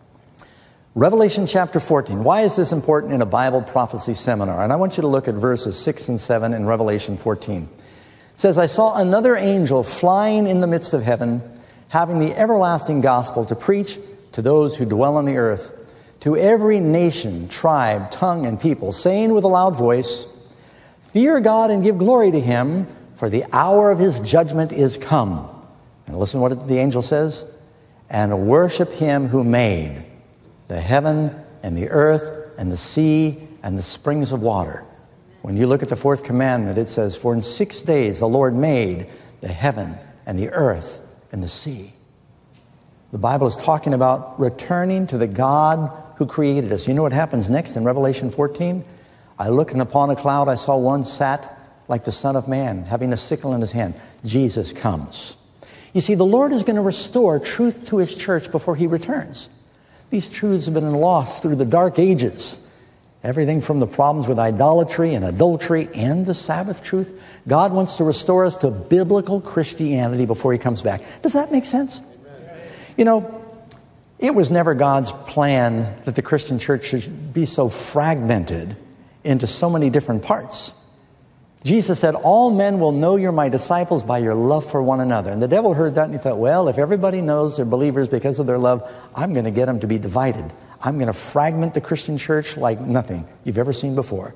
Revelation chapter fourteen. Why is this important in a Bible prophecy seminar? And I want you to look at verses six and seven in Revelation fourteen. It says, I saw another angel flying in the midst of heaven, having the everlasting gospel to preach to those who dwell on the earth, to every nation, tribe, tongue, and people, saying with a loud voice, fear God and give glory to Him, for the hour of His judgment is come. And listen what the angel says, and worship Him who made the heaven and the earth and the sea and the springs of water. When you look at the fourth commandment, it says, for in six days the Lord made the heaven and the earth and the sea. The Bible is talking about returning to the God who created us. You know what happens next in Revelation fourteen? I looked, and upon a cloud I saw one sat like the Son of Man, having a sickle in his hand. Jesus comes. You see, the Lord is going to restore truth to His church before He returns. These truths have been lost through the dark ages. Everything from the problems with idolatry and adultery and the Sabbath truth. God wants to restore us to biblical Christianity before He comes back. Does that make sense? Amen. You know, it was never God's plan that the Christian church should be so fragmented into so many different parts. Jesus said, all men will know you're my disciples by your love for one another. And the devil heard that and he thought, well, if everybody knows they're believers because of their love, I'm going to get them to be divided. I'm going to fragment the Christian church like nothing you've ever seen before.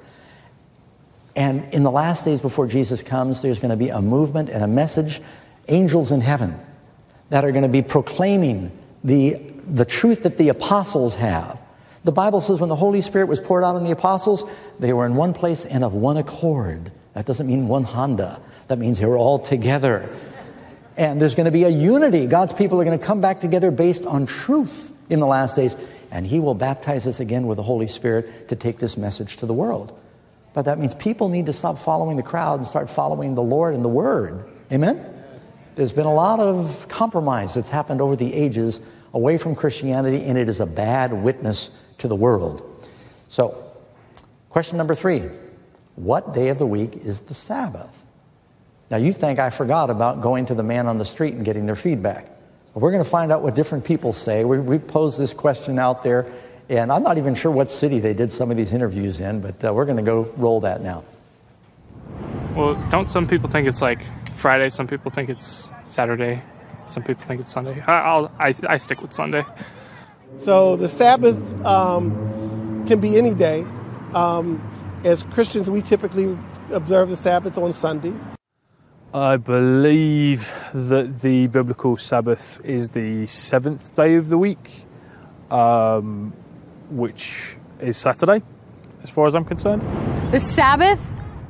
And in the last days before Jesus comes, there's going to be a movement and a message, angels in heaven, that are going to be proclaiming the, the truth that the apostles have. The Bible says when the Holy Spirit was poured out on the apostles, they were in one place and of one accord. That doesn't mean one Honda. That means they were all together. And there's going to be a unity. God's people are going to come back together based on truth in the last days. And He will baptize us again with the Holy Spirit to take this message to the world. But that means people need to stop following the crowd and start following the Lord and the Word. Amen? There's been a lot of compromise that's happened over the ages away from Christianity, and it is a bad witness to the world. So, question number three. What day of the week is the Sabbath? Now, you think I forgot about going to the man on the street and getting their feedback. Well, we're going to find out what different people say. We, we posed this question out there, and I'm not even sure what city they did some of these interviews in, but uh, we're going to go roll that now. Well, don't some people think it's like Friday? Some people think it's Saturday. Some people think it's Sunday. I, I'll, I, I stick with Sunday. So the Sabbath um, can be any day. Um, as Christians, we typically observe the Sabbath on Sunday. I believe that the biblical Sabbath is the seventh day of the week, um, which is Saturday, as far as I'm concerned. The Sabbath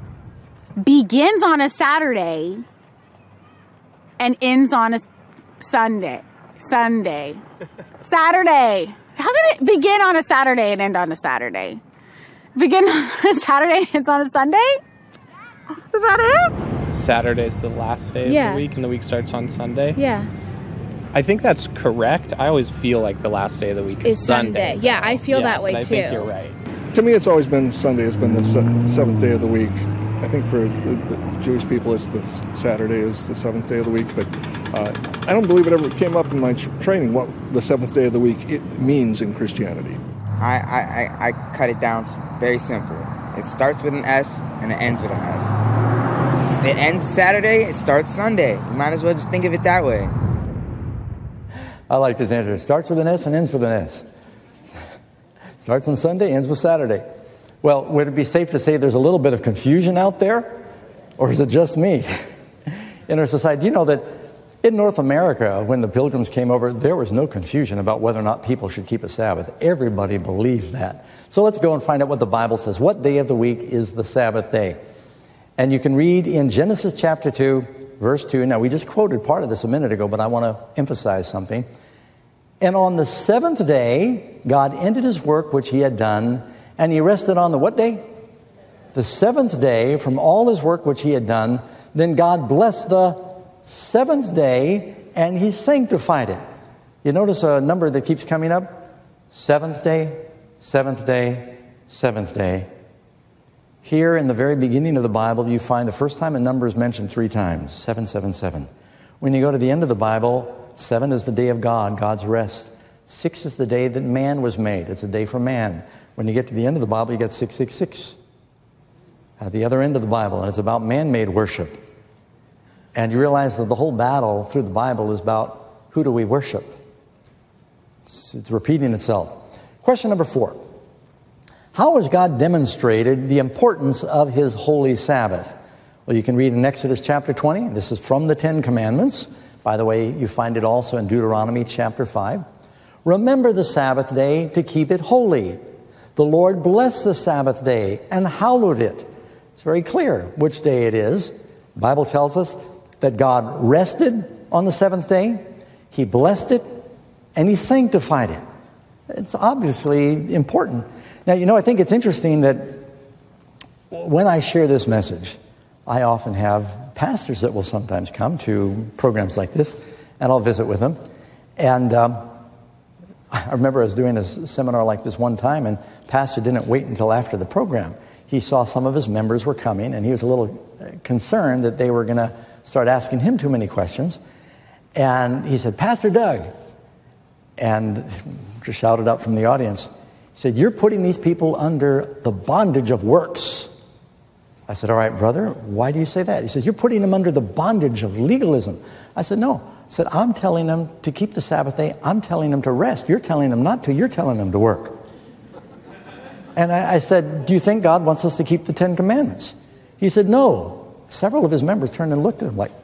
begins on a Saturday and ends on a Sunday. Sunday. Saturday. How can it begin on a Saturday and end on a Saturday? Begin on a Saturday and ends on a Sunday? Is that it? Saturday is the last day of Yeah. the week and the week starts on Sunday. Yeah. I think that's correct. I always feel like the last day of the week is, Is Sunday. Sunday. Yeah, I feel Yeah, that way, but I too. think you're right. To me, it's always been Sunday has been the se- seventh day of the week. I think for the, the Jewish people, it's the Saturday is the seventh day of the week. But uh, I don't believe it ever came up in my tr- training what the seventh day of the week it means in Christianity. I, I, I, I cut it down very simple. It starts with an S and it ends with an S. It's, it ends Saturday, it starts Sunday. You might as well just think of it that way. I like his answer. It starts with an S and ends with an S. Starts on Sunday, ends with Saturday. Well, would it be safe to say there's a little bit of confusion out there? Or is it just me? In our society, you know that in North America, when the Pilgrims came over, there was no confusion about whether or not people should keep a Sabbath. Everybody believed that. So let's go and find out what the Bible says. What day of the week is the Sabbath day? And you can read in Genesis chapter two, verse two. Now, we just quoted part of this a minute ago, but I want to emphasize something. And on the seventh day, God ended his work which he had done, and he rested on the what day? The seventh day from all his work which he had done. Then God blessed the seventh day, and he sanctified it. You notice a number that keeps coming up? Seventh day, seventh day, seventh day. Here in the very beginning of the Bible, you find the first time a number is mentioned three times, seven seven seven. When you go to the end of the Bible, seven is the day of God, God's rest. Six is the day that man was made. It's a day for man. When you get to the end of the Bible, you get six six six. At the other end of the Bible, and it's about man-made worship. And you realize that the whole battle through the Bible is about who do we worship? It's, it's repeating itself. Question number four. How has God demonstrated the importance of his holy Sabbath? Well, you can read in Exodus chapter twenty. This is from the Ten Commandments. By the way, you find it also in Deuteronomy chapter five. Remember the Sabbath day to keep it holy. The Lord blessed the Sabbath day and hallowed it. It's very clear which day it is. The Bible tells us that God rested on the seventh day, he blessed it, and he sanctified it. It's obviously important. Now, you know, I think it's interesting that when I share this message, I often have pastors that will sometimes come to programs like this, and I'll visit with them. And um, I remember I was doing a seminar like this one time, and pastor didn't wait until after the program. He saw some of his members were coming, and he was a little concerned that they were going to start asking him too many questions. And he said, Pastor Doug, and just shouted out from the audience, he said, you're putting these people under the bondage of works. I said, all right, brother, why do you say that? He said, you're putting them under the bondage of legalism. I said, no. I said, I'm telling them to keep the Sabbath day. I'm telling them to rest. You're telling them not to. You're telling them to work. And I, I said, do you think God wants us to keep the Ten Commandments? He said, no. Several of his members turned and looked at him like.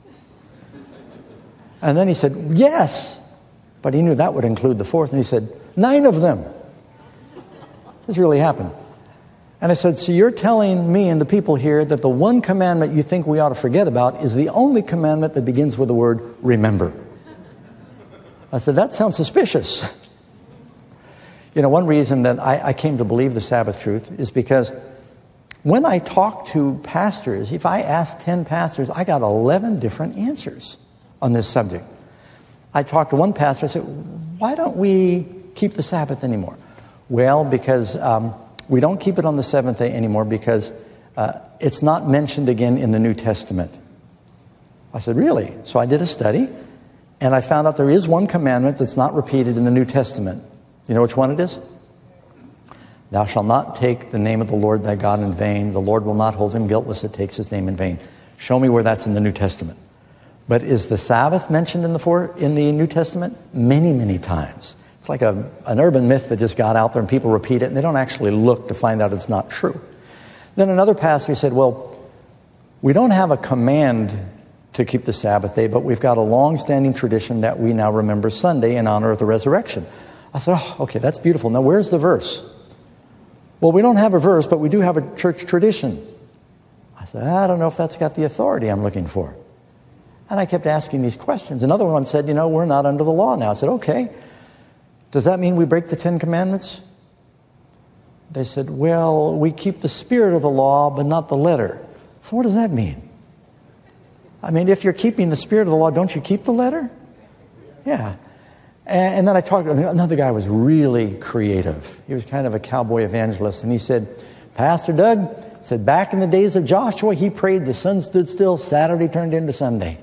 And then he said, yes. But he knew that would include the fourth. And he said, nine of them. This really happened. And I said, so you're telling me and the people here that the one commandment you think we ought to forget about is the only commandment that begins with the word remember. I said, that sounds suspicious. You know, one reason that I, I came to believe the Sabbath truth is because when I talk to pastors, if I asked ten pastors, I got eleven different answers on this subject. I talked to one pastor, I said, why don't we keep the Sabbath anymore? Well, because um, we don't keep it on the seventh day anymore because Uh, it's not mentioned again in the New Testament. I said, really? So I did a study, and I found out there is one commandment that's not repeated in the New Testament. You know which one it is? Thou shalt not take the name of the Lord thy God in vain. The Lord will not hold him guiltless that takes his name in vain. Show me where that's in the New Testament. But is the Sabbath mentioned in the for, in the New Testament? Many, many times. It's like a, an urban myth that just got out there and people repeat it and they don't actually look to find out it's not true. Then another pastor said, well, we don't have a command to keep the Sabbath day, but we've got a long-standing tradition that we now remember Sunday in honor of the resurrection. I said, oh, okay, that's beautiful. Now, where's the verse? Well, we don't have a verse, but we do have a church tradition. I said, I don't know if that's got the authority I'm looking for. And I kept asking these questions. Another one said, you know, we're not under the law now. I said, okay. Does that mean we break the Ten Commandments? They said, well, we keep the spirit of the law, but not the letter. So what does that mean? I mean, if you're keeping the spirit of the law, don't you keep the letter? Yeah. And, and then I talked, another guy was really creative. He was kind of a cowboy evangelist. And he said, Pastor Doug said, back in the days of Joshua, he prayed, the sun stood still, Saturday turned into Sunday.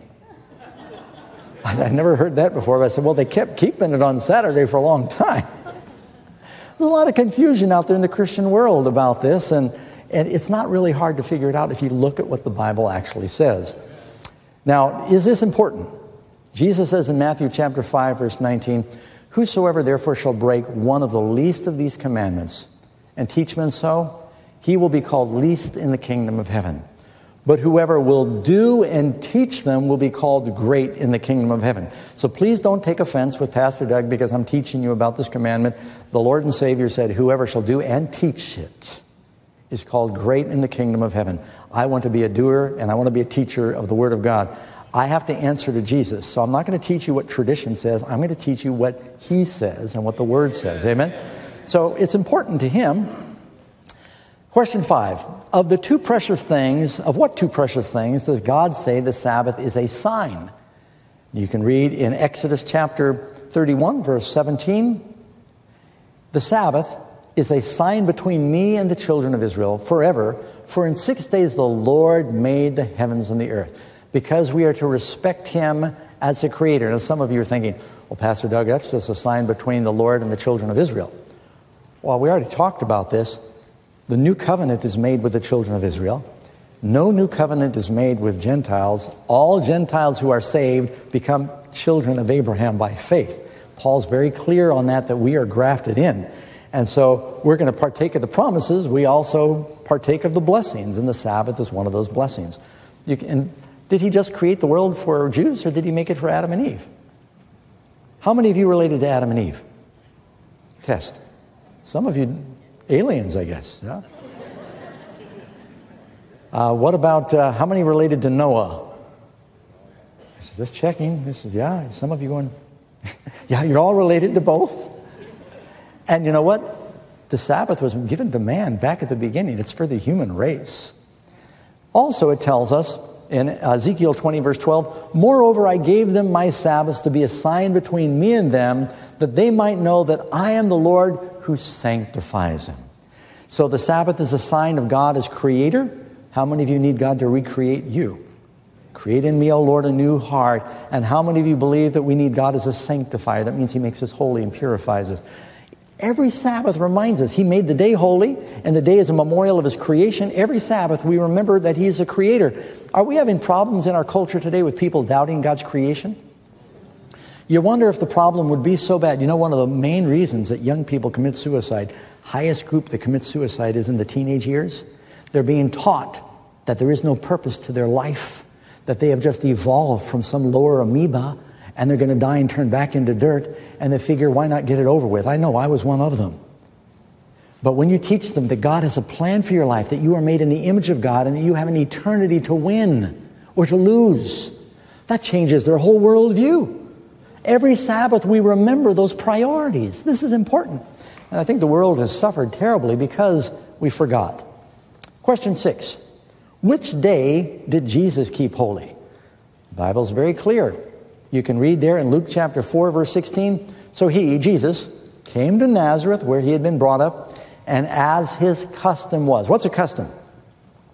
I never heard that before, but I said, well, they kept keeping it on Saturday for a long time. There's a lot of confusion out there in the Christian world about this, and, and it's not really hard to figure it out if you look at what the Bible actually says. Now, is this important? Jesus says in Matthew chapter five, verse nineteen, whosoever therefore shall break one of the least of these commandments and teach men so, he will be called least in the kingdom of heaven. But whoever will do and teach them will be called great in the kingdom of heaven. So please don't take offense with Pastor Doug because I'm teaching you about this commandment. The Lord and Savior said, whoever shall do and teach it is called great in the kingdom of heaven. I want to be a doer and I want to be a teacher of the Word of God. I have to answer to Jesus. So I'm not going to teach you what tradition says. I'm going to teach you what He says and what the Word says. Amen? So it's important to Him. Question five, of the two precious things, of what two precious things does God say the Sabbath is a sign? You can read in Exodus chapter thirty-one, verse seventeen. The Sabbath is a sign between me and the children of Israel forever, for in six days the Lord made the heavens and the earth. Because we are to respect Him as a creator. Now some of you are thinking, well, Pastor Doug, that's just a sign between the Lord and the children of Israel. Well, we already talked about this. The new covenant is made with the children of Israel. No new covenant is made with Gentiles. All Gentiles who are saved become children of Abraham by faith. Paul's very clear on that, that we are grafted in. And so we're going to partake of the promises. We also partake of the blessings, and the Sabbath is one of those blessings. You can, and did He just create the world for Jews, or did He make it for Adam and Eve? How many of you related to Adam and Eve? Test. Some of you aliens, I guess. Yeah. Uh, what about, uh, how many related to Noah? I said, just checking. This is, yeah, some of you going, yeah, you're all related to both. And you know what? The Sabbath was given to man back at the beginning. It's for the human race. Also, it tells us in Ezekiel twenty, verse twelve, moreover, I gave them my Sabbaths to be a sign between me and them, that they might know that I am the Lord who sanctifies them. So the Sabbath is a sign of God as creator. How many of you need God to recreate you? Create in me, O Lord, a new heart. And how many of you believe that we need God as a sanctifier? That means He makes us holy and purifies us. Every Sabbath reminds us He made the day holy, and the day is a memorial of His creation. Every Sabbath we remember that He is a creator. Are we having problems in our culture today with people doubting God's creation? You wonder if the problem would be so bad. You know, one of the main reasons that young people commit suicide, highest group that commits suicide is in the teenage years. They're being taught that there is no purpose to their life, that they have just evolved from some lower amoeba, and they're going to die and turn back into dirt, and they figure, why not get it over with? I know, I was one of them. But when you teach them that God has a plan for your life, that you are made in the image of God, and that you have an eternity to win or to lose, that changes their whole worldview. Every Sabbath we remember those priorities. This is important. And I think the world has suffered terribly because we forgot. Question six. Which day did Jesus keep holy? The Bible's very clear. You can read there in Luke chapter four, verse sixteen. So He, Jesus, came to Nazareth where He had been brought up, and as His custom was. What's a custom?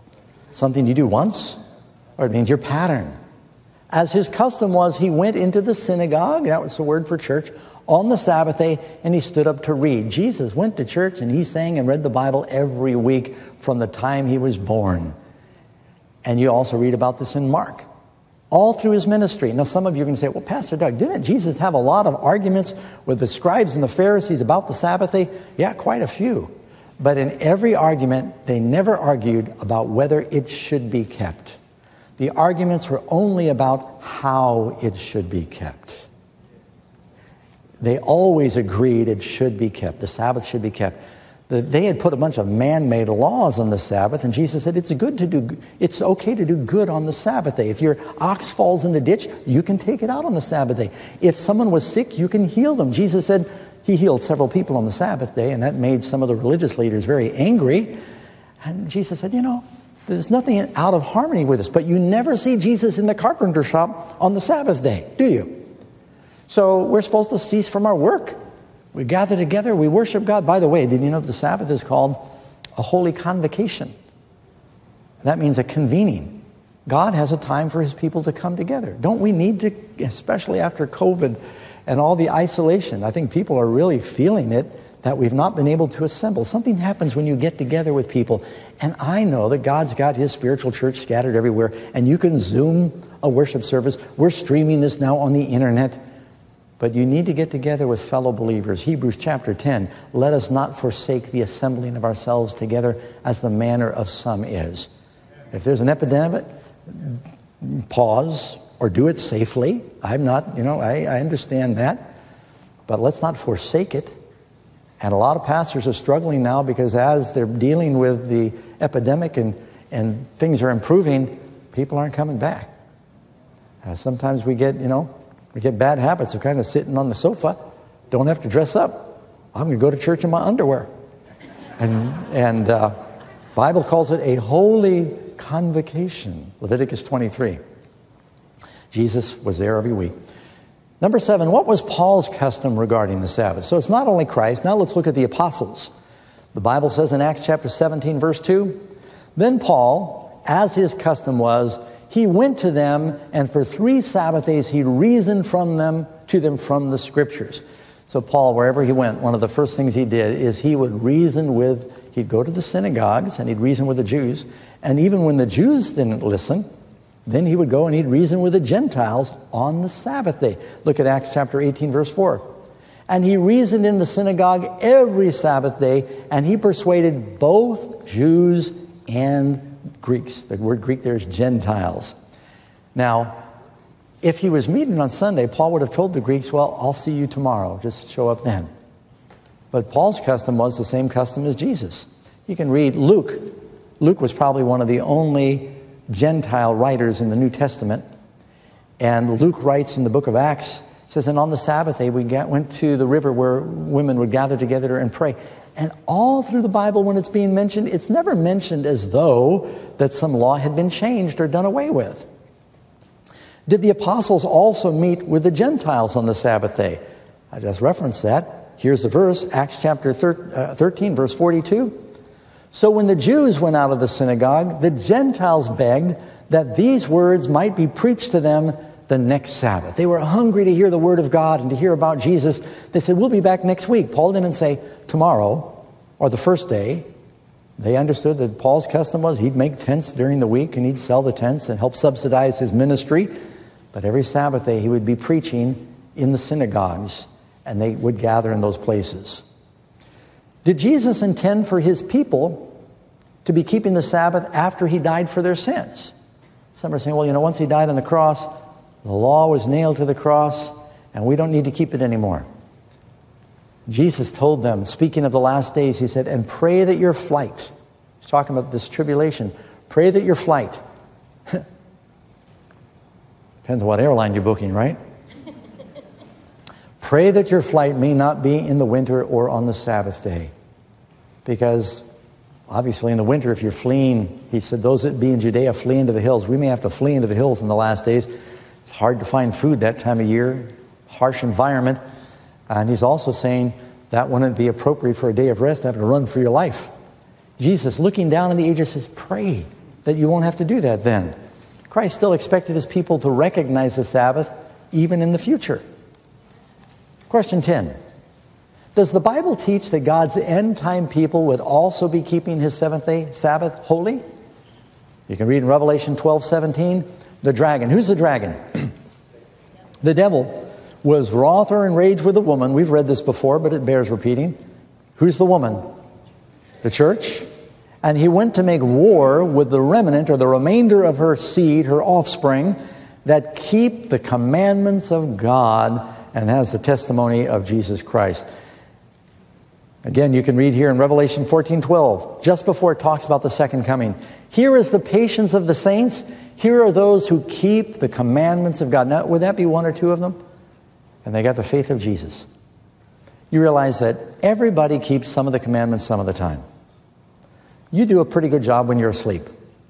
something you do once, or it means your pattern. As his custom was, he went into the synagogue, that was the word for church, on the Sabbath day, and he stood up to read. Jesus went to church and he sang and read the Bible every week from the time he was born. And you also read about this in Mark, all through his ministry. Now some of you are going to say, well, Pastor Doug, didn't Jesus have a lot of arguments with the scribes and the Pharisees about the Sabbath day? Yeah, quite a few. But in every argument, they never argued about whether it should be kept. The arguments were only about how it should be kept. They always agreed it should be kept. The Sabbath should be kept. The, they had put a bunch of man-made laws on the Sabbath, and Jesus said it's good to do. It's okay to do good on the Sabbath day. If your ox falls in the ditch, you can take it out on the Sabbath day. If someone was sick, you can heal them. Jesus said he healed several people on the Sabbath day, and that made some of the religious leaders very angry. And Jesus said, you know, there's nothing out of harmony with this. But you never see Jesus in the carpenter shop on the Sabbath day, do you? So we're supposed to cease from our work. We gather together, we worship God. By the way, did you know the Sabbath is called a holy convocation? That means a convening. God has a time for his people to come together. Don't we need to, especially after COVID and all the isolation, I think people are really feeling it, that we've not been able to assemble. Something happens when you get together with people. And I know that God's got his spiritual church scattered everywhere, and you can Zoom a worship service. We're streaming this now on the internet. But you need to get together with fellow believers. Hebrews chapter ten, let us not forsake the assembling of ourselves together as the manner of some is. If there's an epidemic, pause or do it safely. I'm not, you know, I, I understand that. But let's not forsake it. And a lot of pastors are struggling now because as they're dealing with the epidemic and, and things are improving, people aren't coming back. Uh, sometimes we get, you know, We get bad habits of kind of sitting on the sofa, don't have to dress up. I'm going to go to church in my underwear. And and uh, Bible calls it a holy convocation, Leviticus twenty-three. Jesus was there every week. Number seven, what was Paul's custom regarding the Sabbath? So it's not only Christ. Now let's look at the apostles. The Bible says in Acts chapter seventeen, verse two, then Paul, as his custom was, he went to them, and for three Sabbath days he reasoned from them to them from the Scriptures. So Paul, wherever he went, one of the first things he did is he would reason with, he'd go to the synagogues and he'd reason with the Jews. And even when the Jews didn't listen, then he would go and he'd reason with the Gentiles on the Sabbath day. Look at Acts chapter eighteen, verse four. And he reasoned in the synagogue every Sabbath day, and he persuaded both Jews and Greeks. The word Greek there is Gentiles. Now, if he was meeting on Sunday, Paul would have told the Greeks, well, I'll see you tomorrow. Just show up then. But Paul's custom was the same custom as Jesus. You can read Luke. Luke was probably one of the only Gentile writers in the New Testament. And Luke writes in the book of Acts, says, and on the Sabbath day we went to the river where women would gather together and pray. And all through the Bible, when it's being mentioned, it's never mentioned as though that some law had been changed or done away with. Did the apostles also meet with the Gentiles on the Sabbath day? I just referenced that. Here's the verse, Acts chapter thirteen, verse forty-two. So when the Jews went out of the synagogue, the Gentiles begged that these words might be preached to them the next Sabbath. They were hungry to hear the word of God and to hear about Jesus. They said, we'll be back next week. Paul didn't say tomorrow or the first day. They understood that Paul's custom was he'd make tents during the week and he'd sell the tents and help subsidize his ministry. But every Sabbath day he would be preaching in the synagogues, and they would gather in those places. Did Jesus intend for his people to be keeping the Sabbath after he died for their sins? Some are saying, well, you know, once he died on the cross, the law was nailed to the cross, and we don't need to keep it anymore. Jesus told them, speaking of the last days, he said, and pray that your flight, he's talking about this tribulation, pray that your flight, depends on what airline you're booking, right? Pray that your flight may not be in the winter or on the Sabbath day. Because obviously in the winter, if you're fleeing, he said, those that be in Judea flee into the hills. We may have to flee into the hills in the last days. It's hard to find food that time of year, harsh environment. And he's also saying that wouldn't be appropriate for a day of rest, having to run for your life. Jesus, looking down in the ages, says, pray that you won't have to do that then. Christ still expected his people to recognize the Sabbath even in the future. Question ten. Does the Bible teach that God's end-time people would also be keeping his seventh-day Sabbath holy? You can read in Revelation twelve seventeen, the dragon. Who's the dragon? The devil was wroth or enraged with a woman. We've read this before, but it bears repeating. Who's the woman? The church. And he went to make war with the remnant or the remainder of her seed, her offspring, that keep the commandments of God and has the testimony of Jesus Christ. Again, you can read here in Revelation fourteen twelve, just before it talks about the second coming. Here is the patience of the saints. Here are those who keep the commandments of God. Now, would that be one or two of them? And they got the faith of Jesus. You realize that everybody keeps some of the commandments some of the time. You do a pretty good job when you're asleep.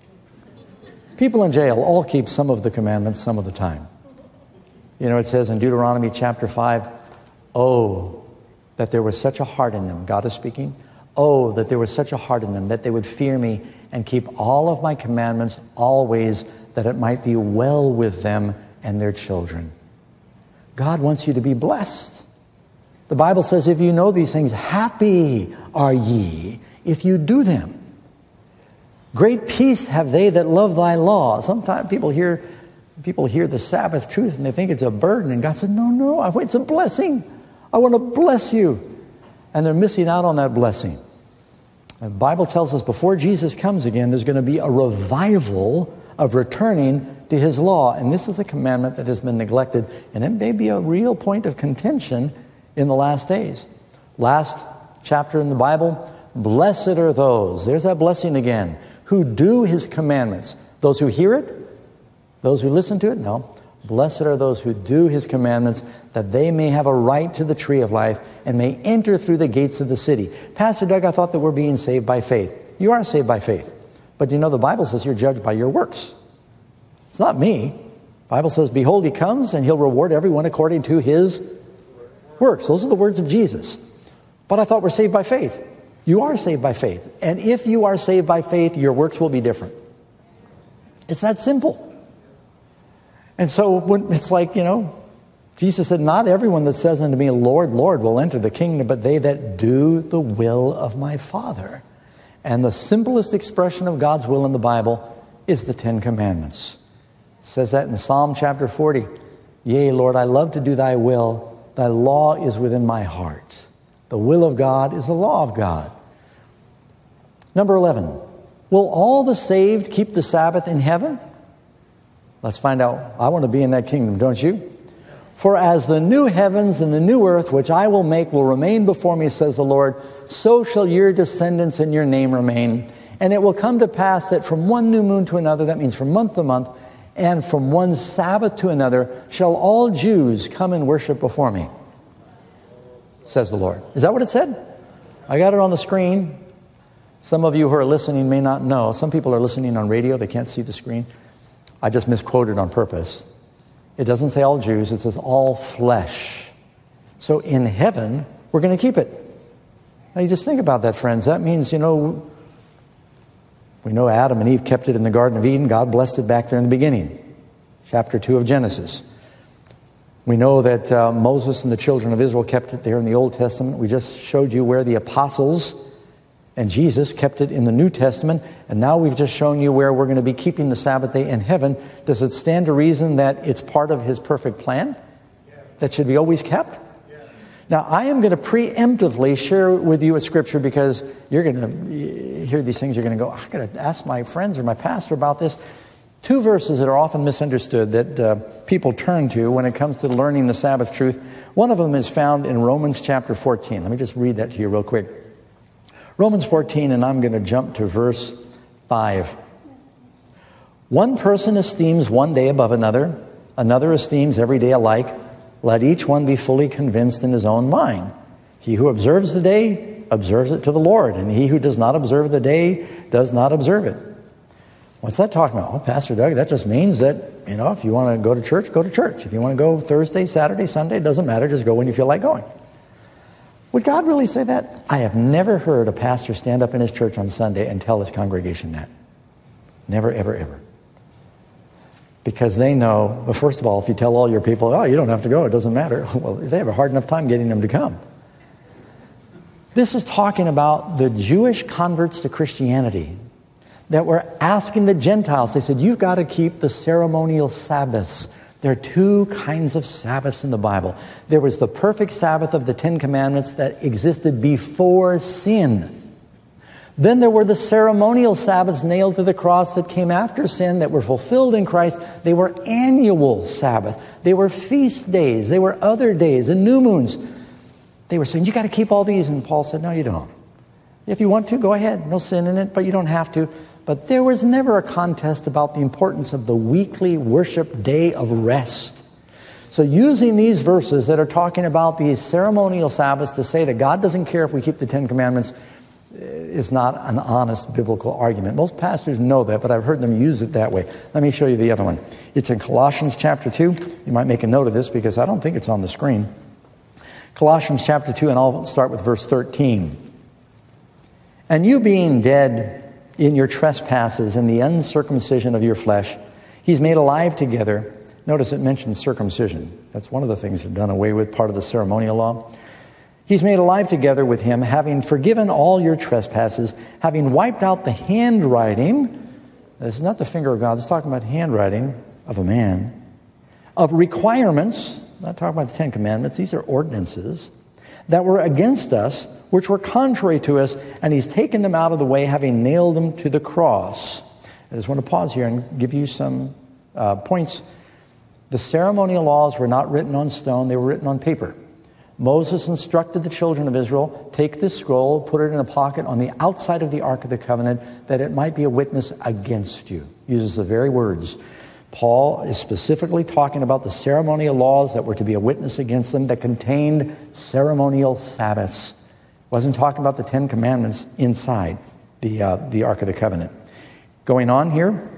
People in jail all keep some of the commandments some of the time. You know, it says in Deuteronomy chapter five, oh, that there was such a heart in them. God is speaking. Oh, that there was such a heart in them that they would fear me and keep all of my commandments always, that it might be well with them and their children. God wants you to be blessed. The Bible says, if you know these things, happy are ye if you do them. Great peace have they that love thy law. Sometimes people hear people hear the Sabbath truth and they think it's a burden. And God said, no, no, it's a blessing. I want to bless you. And they're missing out on that blessing. The Bible tells us before Jesus comes again, there's going to be a revival of returning to his law. And this is a commandment that has been neglected. And it may be a real point of contention in the last days. Last chapter in the Bible, blessed are those, there's that blessing again, who do his commandments. Those who hear it? Those who listen to it? No. Blessed are those who do his commandments, that they may have a right to the tree of life and may enter through the gates of the city. Pastor Doug, I thought that we're being saved by faith. You are saved by faith. But you know the Bible says you're judged by your works. It's not me. The Bible says, behold, he comes and he'll reward everyone according to his works. Those are the words of Jesus. But I thought we're saved by faith. You are saved by faith. And if you are saved by faith, your works will be different. It's that simple. And so when it's like, you know, Jesus said, not everyone that says unto me, Lord, Lord, will enter the kingdom, but they that do the will of my Father. And the simplest expression of God's will in the Bible is the Ten Commandments. It says that in Psalm chapter forty. Yea, Lord, I love to do thy will. Thy law is within my heart. The will of God is the law of God. Number eleven. Will all the saved keep the Sabbath in heaven? Let's find out. I want to be in that kingdom, don't you? For as the new heavens and the new earth, which I will make, will remain before me, says the Lord, so shall your descendants and your name remain. And it will come to pass that from one new moon to another, that means from month to month, and from one Sabbath to another, shall all Jews come and worship before me, says the Lord. Is that what it said? I got it on the screen. Some of you who are listening may not know. Some people are listening on radio. They can't see the screen. I just misquoted on purpose. It doesn't say all Jews. It says all flesh. So in heaven, we're going to keep it. Now you just think about that, friends. That means, you know, we know Adam and Eve kept it in the Garden of Eden. God blessed it back there in the beginning. Chapter two of Genesis. We know that uh, Moses and the children of Israel kept it there in the Old Testament. We just showed you where the apostles and Jesus kept it in the New Testament. And now we've just shown you where we're going to be keeping the Sabbath day in heaven. Does it stand to reason that it's part of his perfect plan that should be always kept? Now, I am going to preemptively share with you a scripture because you're going to hear these things. You're going to go, I've got to ask my friends or my pastor about this. Two verses that are often misunderstood that uh, people turn to when it comes to learning the Sabbath truth. One of them is found in Romans chapter fourteen. Let me just read that to you real quick. Romans fourteen, and I'm going to jump to verse five. One person esteems one day above another. Another esteems every day alike. Let each one be fully convinced in his own mind. He who observes the day observes it to the Lord, and he who does not observe the day does not observe it. What's that talking about? Oh, Pastor Doug, that just means that, you know, if you want to go to church, go to church. If you want to go Thursday, Saturday, Sunday, it doesn't matter. Just go when you feel like going. Would God really say that? I have never heard a pastor stand up in his church on Sunday and tell his congregation that. Never, ever, ever. Because they know, well, first of all, if you tell all your people, oh, you don't have to go, it doesn't matter. Well, they have a hard enough time getting them to come. This is talking about the Jewish converts to Christianity that were asking the Gentiles. They said, you've got to keep the ceremonial Sabbaths. There are two kinds of Sabbaths in the Bible. There was the perfect Sabbath of the Ten Commandments that existed before sin. Then there were the ceremonial Sabbaths nailed to the cross that came after sin that were fulfilled in Christ. They were annual Sabbath. They were feast days. They were other days and new moons. They were saying, you got to keep all these. And Paul said, no, you don't. If you want to, go ahead. No sin in it, but you don't have to. But there was never a contest about the importance of the weekly worship day of rest. So using these verses that are talking about these ceremonial Sabbaths to say that God doesn't care if we keep the Ten Commandments is not an honest biblical argument. Most pastors know that, but I've heard them use it that way. Let me show you the other one. It's in Colossians chapter two. You might make a note of this because I don't think it's on the screen. Colossians chapter two, and I'll start with verse thirteen. And you being dead in your trespasses and the uncircumcision of your flesh, he's made alive together. Notice it mentions circumcision. That's one of the things that are done away with, part of the ceremonial law. He's made alive together with him, having forgiven all your trespasses, having wiped out the handwriting. This is not the finger of God. This is talking about handwriting of a man. Of requirements, not talking about the Ten Commandments. These are ordinances that were against us, which were contrary to us, and he's taken them out of the way, having nailed them to the cross. I just want to pause here and give you some uh, points. The ceremonial laws were not written on stone. They were written on paper. Moses instructed the children of Israel, take this scroll, put it in a pocket on the outside of the Ark of the Covenant, that it might be a witness against you. Uses the very words. Paul is specifically talking about the ceremonial laws that were to be a witness against them that contained ceremonial Sabbaths. Wasn't talking about the Ten Commandments inside the, uh, the Ark of the Covenant. Going on here,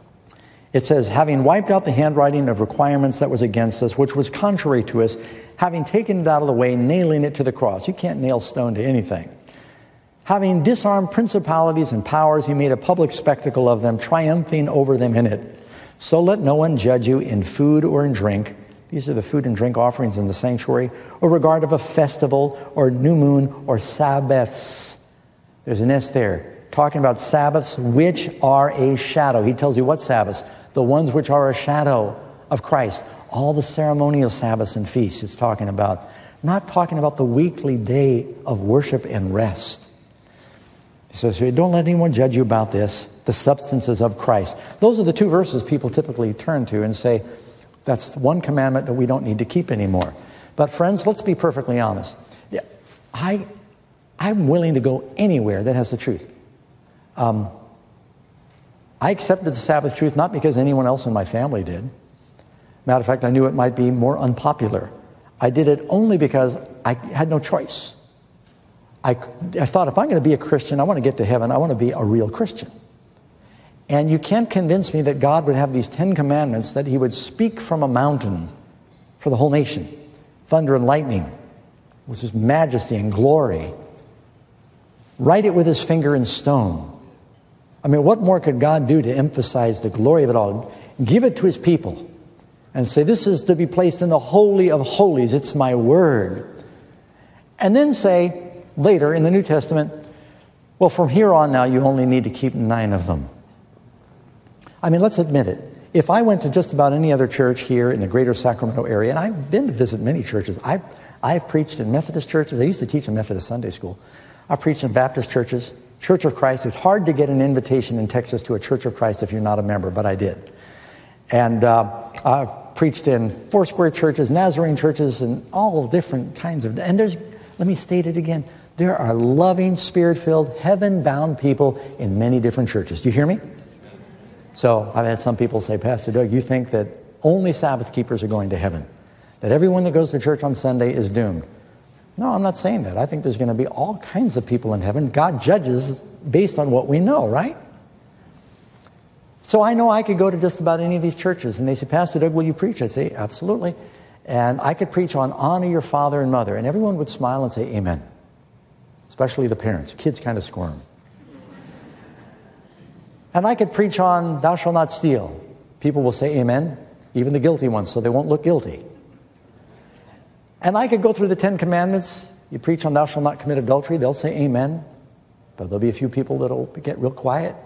it says, having wiped out the handwriting of requirements that was against us, which was contrary to us, having taken it out of the way, nailing it to the cross. You can't nail stone to anything. Having disarmed principalities and powers, he made a public spectacle of them, triumphing over them in it. So let no one judge you in food or in drink. These are the food and drink offerings in the sanctuary, or regard of a festival, or new moon, or Sabbaths. There's an S there, talking about Sabbaths which are a shadow. He tells you what Sabbaths? The ones which are a shadow of Christ. All the ceremonial Sabbaths and feasts it's talking about. Not talking about the weekly day of worship and rest. So, so don't let anyone judge you about this. The substances of Christ. Those are the two verses people typically turn to and say, that's one commandment that we don't need to keep anymore. But friends, let's be perfectly honest. Yeah, I, I'm willing to go anywhere that has the truth. Um, I accepted the Sabbath truth not because anyone else in my family did. Matter of fact, I knew it might be more unpopular. I did it only because I had no choice. I, I thought, if I'm going to be a Christian, I want to get to heaven, I want to be a real Christian. And you can't convince me that God would have these Ten Commandments, that he would speak from a mountain for the whole nation. Thunder and lightning, with his majesty and glory. Write it with his finger in stone. I mean, what more could God do to emphasize the glory of it all? Give it to his people and say, this is to be placed in the Holy of Holies. It's my word. And then say, later in the New Testament, well, from here on now, you only need to keep nine of them. I mean, let's admit it. If I went to just about any other church here in the greater Sacramento area, and I've been to visit many churches. I've, I've preached in Methodist churches. I used to teach in Methodist Sunday school. I preached in Baptist churches, Church of Christ. It's hard to get an invitation in Texas to a Church of Christ if you're not a member, but I did. And uh, I preached in Foursquare churches, Nazarene churches, and all different kinds of... And there's, let me state it again, there are loving, spirit-filled, heaven-bound people in many different churches. Do you hear me? So I've had some people say, Pastor Doug, you think that only Sabbath keepers are going to heaven? That everyone that goes to church on Sunday is doomed? No, I'm not saying that. I think there's going to be all kinds of people in heaven. God judges based on what we know, right? So I know I could go to just about any of these churches, and they say, Pastor Doug, will you preach? I'd say, absolutely. And I could preach on honor your father and mother, and everyone would smile and say, amen. Especially the parents. Kids kind of squirm. And I could preach on thou shalt not steal. People will say amen, even the guilty ones, so they won't look guilty. And I could go through the Ten Commandments. You preach on thou shalt not commit adultery, they'll say amen. But there'll be a few people that'll get real quiet.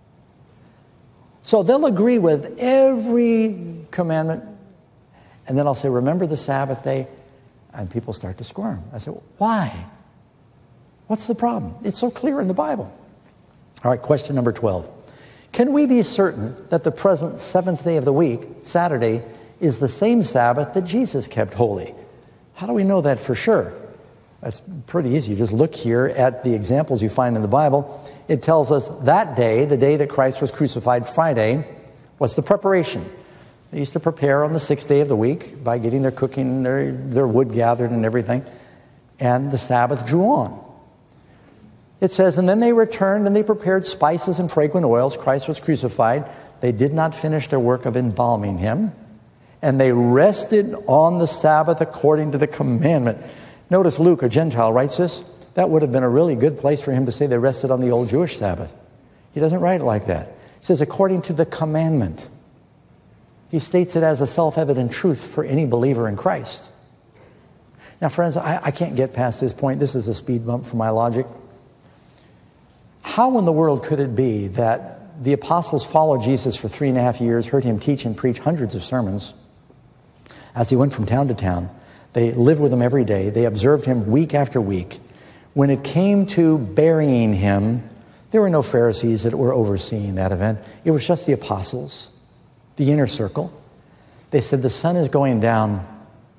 So they'll agree with every commandment. And then I'll say, remember the Sabbath day? And people start to squirm. I say, why? What's the problem? It's so clear in the Bible. All right, question number twelve. Can we be certain that the present seventh day of the week, Saturday, is the same Sabbath that Jesus kept holy? How do we know that for sure? That's pretty easy. You just look here at the examples you find in the Bible. It tells us that day, the day that Christ was crucified, Friday, was the preparation. They used to prepare on the sixth day of the week by getting their cooking, their, their wood gathered and everything. And the Sabbath drew on. It says, and then they returned and they prepared spices and fragrant oils. Christ was crucified. They did not finish their work of embalming him. And they rested on the Sabbath according to the commandment. Notice Luke, a Gentile, writes this. That would have been a really good place for him to say they rested on the old Jewish Sabbath. He doesn't write it like that. He says, according to the commandment. He states it as a self-evident truth for any believer in Christ. Now, friends, I, I can't get past this point. This is a speed bump for my logic. How in the world could it be that the apostles followed Jesus for three and a half years, heard him teach and preach hundreds of sermons as he went from town to town? They lived with him every day. They observed him week after week. When it came to burying him, there were no Pharisees that were overseeing that event. It was just the apostles, the inner circle. They said, the sun is going down.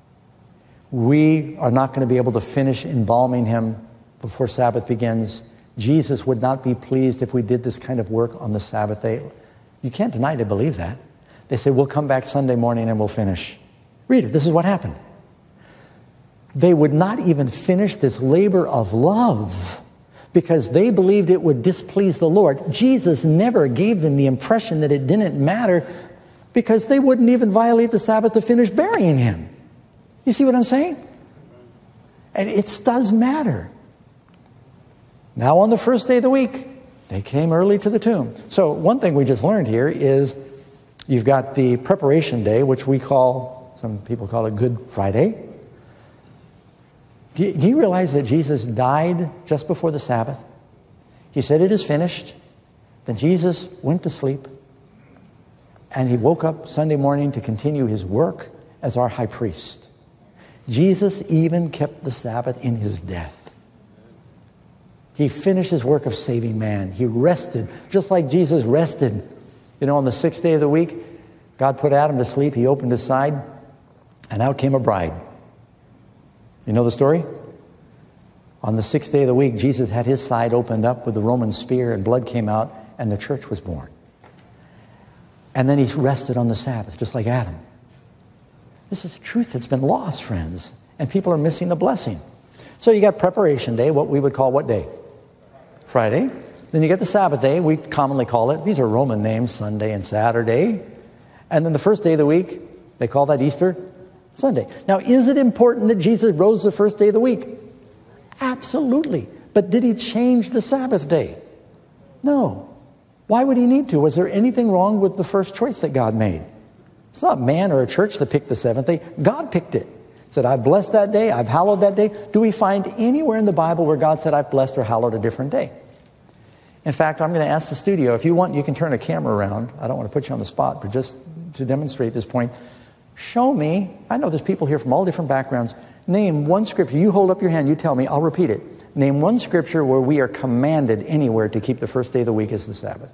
We are not going to be able to finish embalming him before Sabbath begins. Jesus would not be pleased if we did this kind of work on the Sabbath day. You can't deny they believe that. They said, we'll come back Sunday morning and we'll finish. Read it. This is what happened. They would not even finish this labor of love because they believed it would displease the Lord. Jesus never gave them the impression that it didn't matter because they wouldn't even violate the Sabbath to finish burying him. You see what I'm saying? And it does matter. Now on the first day of the week, they came early to the tomb. So one thing we just learned here is you've got the preparation day, which we call, some people call it Good Friday. Do you, do you realize that Jesus died just before the Sabbath? He said, it is finished. Then Jesus went to sleep. And he woke up Sunday morning to continue his work as our high priest. Jesus even kept the Sabbath in his death. He finished his work of saving man. He rested, just like Jesus rested. You know, on the sixth day of the week, God put Adam to sleep. He opened his side, and out came a bride. You know the story? On the sixth day of the week, Jesus had his side opened up with the Roman spear, and blood came out, and the church was born. And then he rested on the Sabbath, just like Adam. This is a truth that's been lost, friends, and people are missing the blessing. So you got preparation day, what we would call what day? Friday. Then you get the Sabbath day, we commonly call it, these are Roman names, Sunday and Saturday. And then the first day of the week, they call that Easter Sunday. Now, is it important that Jesus rose the first day of the week? Absolutely. But did he change the Sabbath day? No. Why would he need to? Was there anything wrong with the first choice that God made? It's not man or a church that picked the seventh day. God picked it. Said, I've blessed that day, I've hallowed that day. Do we find anywhere in the Bible where God said, I've blessed or hallowed a different day? In fact, I'm going to ask the studio, if you want, you can turn a camera around. I don't want to put you on the spot, but just to demonstrate this point, show me, I know there's people here from all different backgrounds, name one scripture. You hold up your hand, you tell me, I'll repeat it. Name one scripture where we are commanded anywhere to keep the first day of the week as the Sabbath.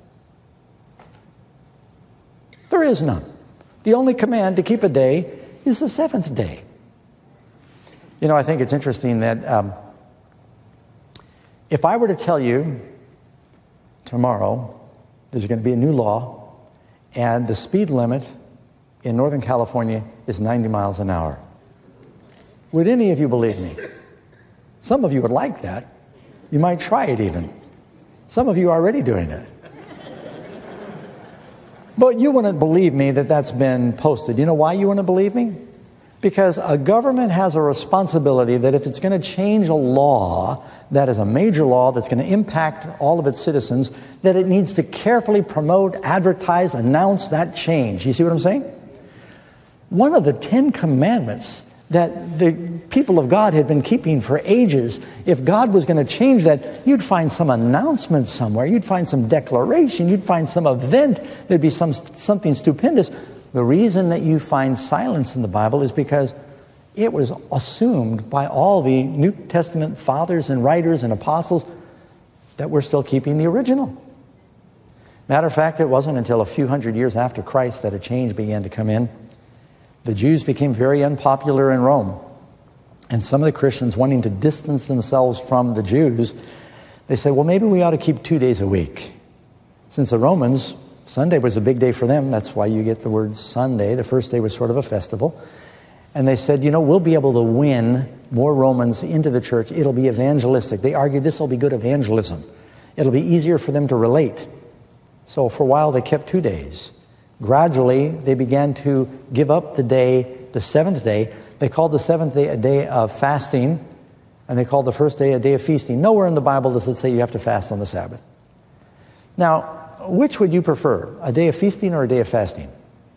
There is none. The only command to keep a day is the seventh day. You know, I think it's interesting that um, if I were to tell you tomorrow there's going to be a new law and the speed limit in Northern California is ninety miles an hour, would any of you believe me? Some of you would like that. You might try it even. Some of you are already doing it. But you wouldn't believe me that that's been posted. You know why you wouldn't believe me? Because a government has a responsibility that if it's going to change a law that is a major law that's going to impact all of its citizens, that it needs to carefully promote, advertise, announce that change. You see what I'm saying? One of the Ten Commandments that the people of God had been keeping for ages, if God was going to change that, you'd find some announcement somewhere. You'd find some declaration. You'd find some event. There'd be some something stupendous. The reason that you find silence in the Bible is because it was assumed by all the New Testament fathers and writers and apostles that we're still keeping the original. Matter of fact, it wasn't until a few hundred years after Christ that a change began to come in. The Jews became very unpopular in Rome. And some of the Christians, wanting to distance themselves from the Jews, they said, well, maybe we ought to keep two days a week. Since the Romans, Sunday was a big day for them. That's why you get the word Sunday. The first day was sort of a festival. And they said, you know, we'll be able to win more Romans into the church. It'll be evangelistic. They argued this will be good evangelism. It'll be easier for them to relate. So for a while they kept two days. Gradually, they began to give up the day, the seventh day. They called the seventh day a day of fasting, and they called the first day a day of feasting. Nowhere in the Bible does it say you have to fast on the Sabbath. Now, which would you prefer, a day of feasting or a day of fasting?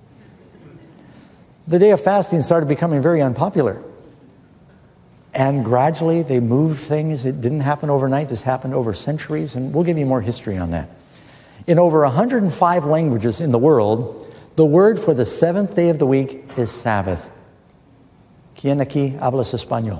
The day of fasting started becoming very unpopular. And gradually they moved things. It didn't happen overnight. This happened over centuries, and we'll give you more history on that. In over one hundred five languages in the world, the word for the seventh day of the week is Sabbath. ¿Quién aquí hablas español?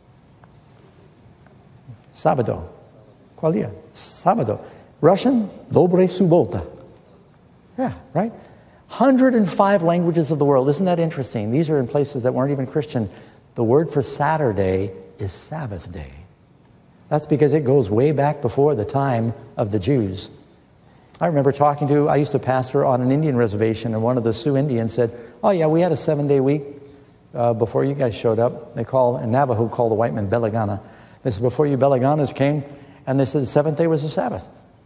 Sábado. ¿Cuál día? Sábado. Russian, dobre subota. Yeah, right? one hundred five languages of the world. Isn't that interesting? These are in places that weren't even Christian. The word for Saturday is Sabbath day. That's because it goes way back before the time of the Jews. I remember talking to, I used to pastor on an Indian reservation, and one of the Sioux Indians said, oh yeah, we had a seven-day week uh, before you guys showed up. They call, in Navajo, call the white men Belagana. They said, before you Belaganas came, and they said the seventh day was the Sabbath.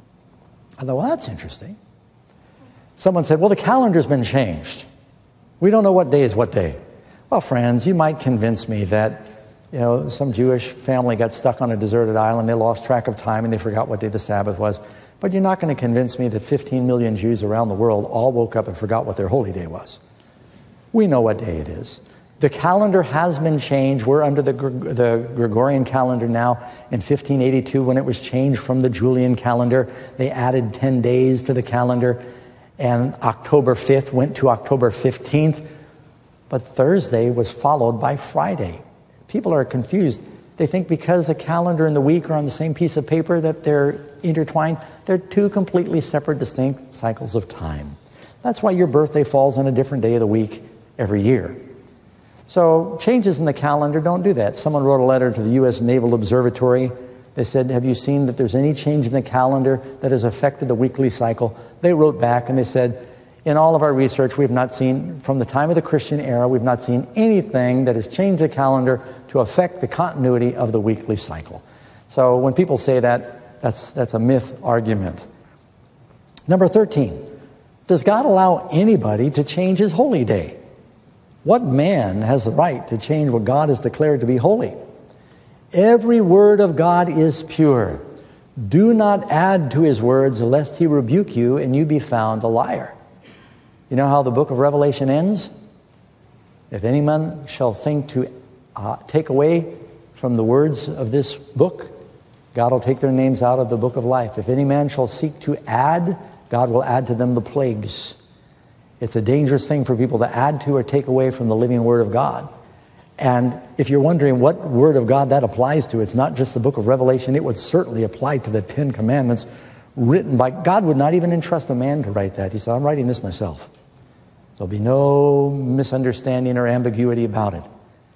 I thought, well, that's interesting. Someone said, well, the calendar's been changed. We don't know what day is what day. Well, friends, you might convince me that, you know, some Jewish family got stuck on a deserted island, they lost track of time, and they forgot what day the Sabbath was. But you're not going to convince me that fifteen million Jews around the world all woke up and forgot what their holy day was. We know what day it is. The calendar has been changed. We're under the, the Gregorian calendar now. In fifteen eighty-two, when it was changed from the Julian calendar, they added ten days to the calendar. And October fifth went to October fifteenth. But Thursday was followed by Friday. People are confused. They think because a calendar and the week are on the same piece of paper that they're intertwined. They're two completely separate, distinct cycles of time. That's why your birthday falls on a different day of the week every year. So changes in the calendar don't do that. Someone wrote a letter to the U S Naval Observatory. They said, have you seen that there's any change in the calendar that has affected the weekly cycle? They wrote back and they said, in all of our research, we've not seen, from the time of the Christian era, we've not seen anything that has changed the calendar to affect the continuity of the weekly cycle. So when people say that, that's, that's a myth argument. Number thirteen, does God allow anybody to change his holy day? What man has the right to change what God has declared to be holy? Every word of God is pure. Do not add to his words, lest he rebuke you and you be found a liar. You know how the book of Revelation ends? If any man shall think to uh, take away from the words of this book, God will take their names out of the book of life. If any man shall seek to add, God will add to them the plagues. It's a dangerous thing for people to add to or take away from the living Word of God. And if you're wondering what Word of God that applies to, it's not just the book of Revelation. It would certainly apply to the Ten Commandments written by God. Would not even entrust a man to write that. He said, I'm writing this myself. There'll be no misunderstanding or ambiguity about it.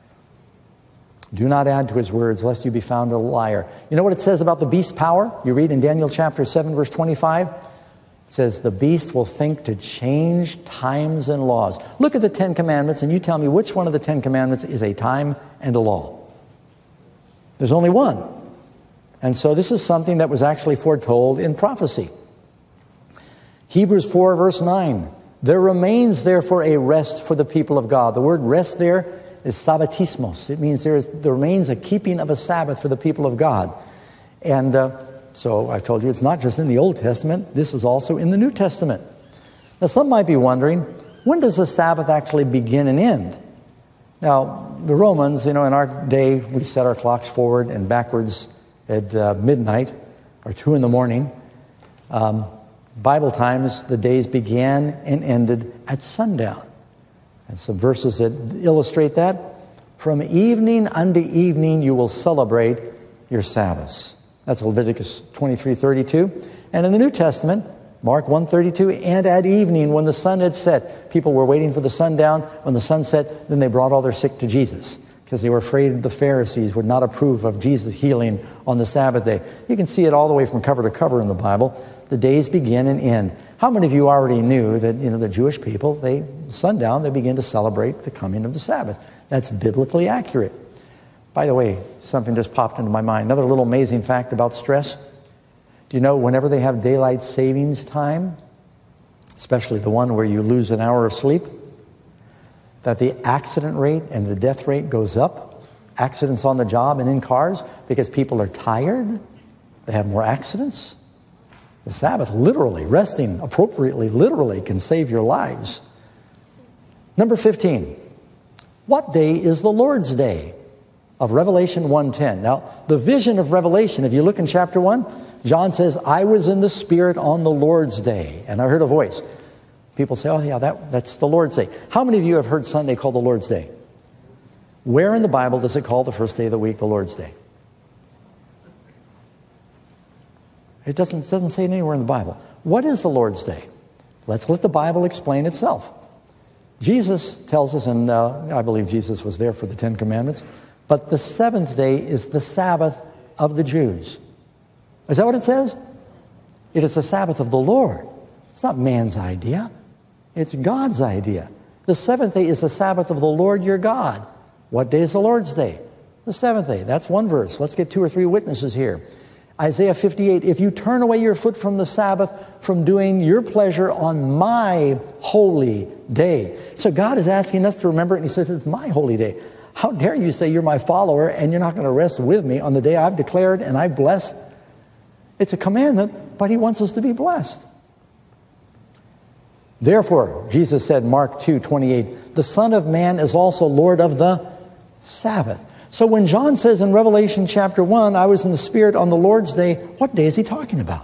Do not add to his words, lest you be found a liar. You know what it says about the beast's power? You read in Daniel chapter seven, verse twenty-five. It says, the beast will think to change times and laws. Look at the Ten Commandments and you tell me which one of the Ten Commandments is a time and a law. There's only one. And so this is something that was actually foretold in prophecy. Hebrews four, verse nine. There remains therefore a rest for the people of God. The word rest there is sabbatismos. It means there, is, there remains a keeping of a Sabbath for the people of God. And uh, so I told you it's not just in the Old Testament. This is also in the New Testament. Now, some might be wondering, when does the Sabbath actually begin and end? Now, the Romans, you know, in our day, we set our clocks forward and backwards at uh, midnight or two in the morning. Um, Bible times, the days began and ended at sundown. And some verses that illustrate that. From evening unto evening you will celebrate your Sabbaths. That's Leviticus twenty-three thirty-two. And in the New Testament, Mark one thirty-two, and at evening when the sun had set, people were waiting for the sundown. When the sun set, then they brought all their sick to Jesus because they were afraid the Pharisees would not approve of Jesus healing on the Sabbath day. You can see it all the way from cover to cover in the Bible. The days begin and end. How many of you already knew that, you know, the Jewish people, they, sundown, they begin to celebrate the coming of the Sabbath? That's biblically accurate. By the way, something just popped into my mind. Another little amazing fact about stress. Do you know whenever they have daylight savings time, especially the one where you lose an hour of sleep, that the accident rate and the death rate goes up? Accidents on the job and in cars because people are tired. They have more accidents. The Sabbath, literally, resting appropriately, literally, can save your lives. Number fifteen. What day is the Lord's Day? Of Revelation one ten. Now, the vision of Revelation, if you look in chapter one, John says, I was in the Spirit on the Lord's Day, and I heard a voice. People say, oh yeah, that, that's the Lord's Day. How many of you have heard Sunday called the Lord's Day? Where in the Bible does it call the first day of the week the Lord's Day? It doesn't, it doesn't say it anywhere in the Bible. What is the Lord's Day? Let's let the Bible explain itself. Jesus tells us, and uh, I believe Jesus was there for the Ten Commandments, but the seventh day is the Sabbath of the Jews. Is that what it says? It is the Sabbath of the Lord. It's not man's idea. It's God's idea. The seventh day is the Sabbath of the Lord your God. What day is the Lord's Day? The seventh day. That's one verse. Let's get two or three witnesses here. Isaiah fifty-eight, if you turn away your foot from the Sabbath, from doing your pleasure on my holy day. So God is asking us to remember it, and he says, it's my holy day. How dare you say you're my follower and you're not going to rest with me on the day I've declared and I've blessed? It's a commandment, but he wants us to be blessed. Therefore, Jesus said, Mark two twenty-eight, the Son of Man is also Lord of the Sabbath. So when John says in Revelation chapter one, I was in the Spirit on the Lord's day, what day is he talking about?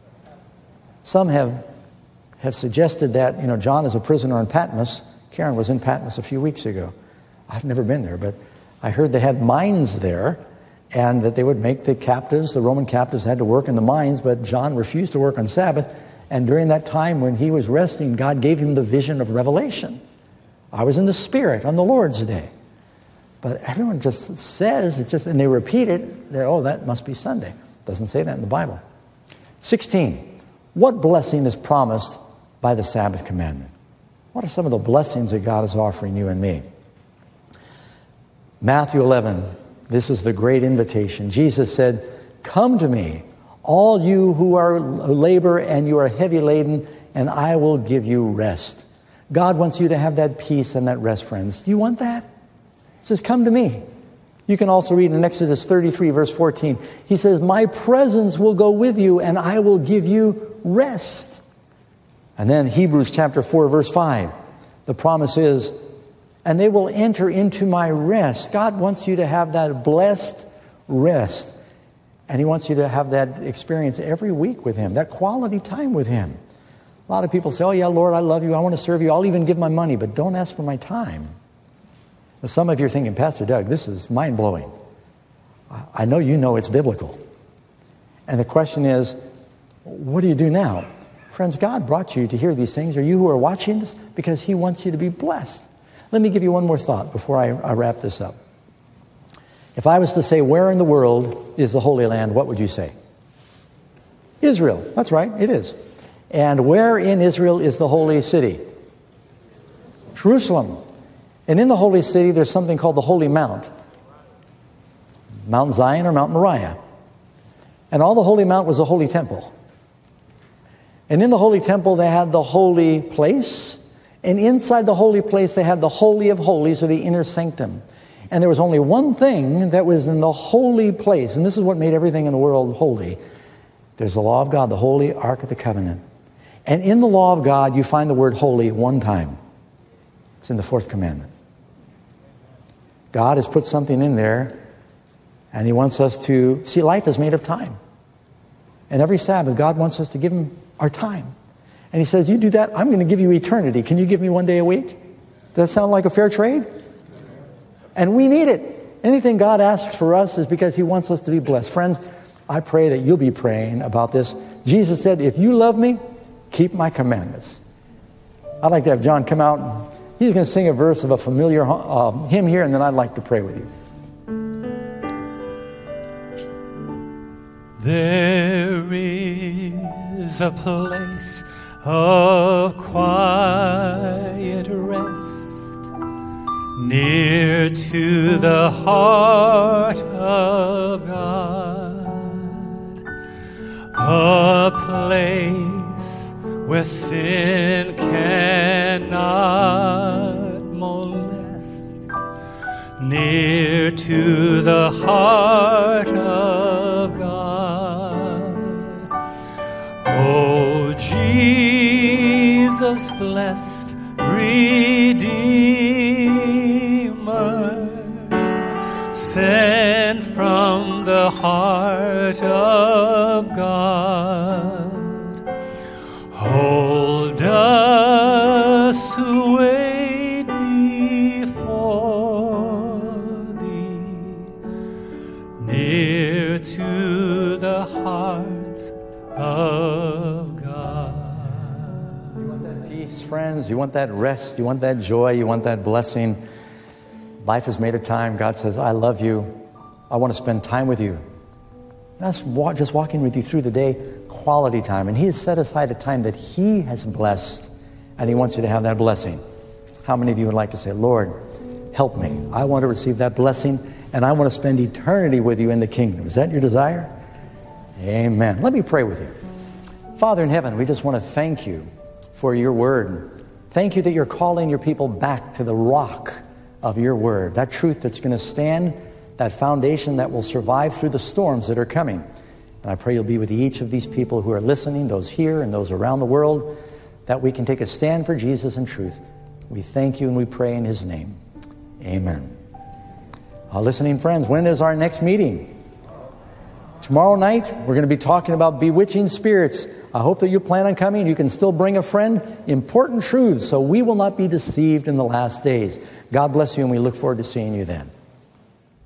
Some have, have suggested that, you know, John is a prisoner in Patmos. Karen was in Patmos a few weeks ago. I've never been there, but I heard they had mines there and that they would make the captives, the Roman captives had to work in the mines, but John refused to work on Sabbath. And during that time when he was resting, God gave him the vision of Revelation. I was in the Spirit on the Lord's day. But everyone just says, it just, and they repeat it, oh, that must be Sunday. It doesn't say that in the Bible. sixteen, what blessing is promised by the Sabbath commandment? What are some of the blessings that God is offering you and me? Matthew eleven, this is the great invitation. Jesus said, come to me, all you who are who labor and you are heavy laden, and I will give you rest. God wants you to have that peace and that rest, friends. Do you want that? He says, come to me. You can also read in Exodus thirty-three, verse fourteen. He says, my presence will go with you and I will give you rest. And then Hebrews chapter four, verse five. The promise is, and they will enter into my rest. God wants you to have that blessed rest. And he wants you to have that experience every week with him, that quality time with him. A lot of people say, oh yeah, Lord, I love you. I want to serve you. I'll even give my money, but don't ask for my time. Now, some of you are thinking, Pastor Doug, this is mind-blowing. I know you know it's biblical. And the question is, what do you do now? Friends, God brought you to hear these things, or you who are watching this, because he wants you to be blessed. Let me give you one more thought before I, I wrap this up. If I was to say, where in the world is the Holy Land, what would you say? Israel. That's right, it is. And where in Israel is the holy city? Jerusalem. And in the holy city, there's something called the Holy Mount. Mount Zion or Mount Moriah. And all the Holy Mount was a holy temple. And in the holy temple, they had the holy place. And inside the holy place, they had the Holy of Holies, or the inner sanctum. And there was only one thing that was in the holy place, and this is what made everything in the world holy. There's the law of God, the holy Ark of the Covenant. And in the law of God, you find the word holy one time. It's in the fourth commandment. God has put something in there, and He wants us to... See, life is made of time. And every Sabbath, God wants us to give Him our time. And He says, you do that, I'm going to give you eternity. Can you give me one day a week? Does that sound like a fair trade? And we need it. Anything God asks for us is because He wants us to be blessed. Friends, I pray that you'll be praying about this. Jesus said, if you love me, keep my commandments. I'd like to have John come out. And he's going to sing a verse of a familiar uh, hymn here, and then I'd like to pray with you. There is a place of quiet rest, near to the heart of God, a place where sin cannot molest, near to the heart of God. Oh, Jesus, blessed Redeemer, sent from the heart of God, hold us who wait before Thee, near to the heart of God. You want that peace, friends? You want that rest? You want that joy? You want that blessing? Life is made of time. God says, I love you. I want to spend time with you. That's just walking with you through the day, quality time. And He has set aside a time that He has blessed, and He wants you to have that blessing. How many of you would like to say, Lord, help me. I want to receive that blessing, and I want to spend eternity with you in the kingdom. Is that your desire? Amen. Let me pray with you. Father in heaven, we just want to thank you for your word. Thank you that you're calling your people back to the rock of your word, that truth that's going to stand, that foundation that will survive through the storms that are coming. And I pray you'll be with each of these people who are listening, those here and those around the world, that we can take a stand for Jesus and truth. We thank you and we pray in His name. Amen. Uh, listening friends, when is our next meeting? Tomorrow night, we're going to be talking about bewitching spirits. I hope that you plan on coming. You can still bring a friend. Important truths, so we will not be deceived in the last days. God bless you, and we look forward to seeing you then.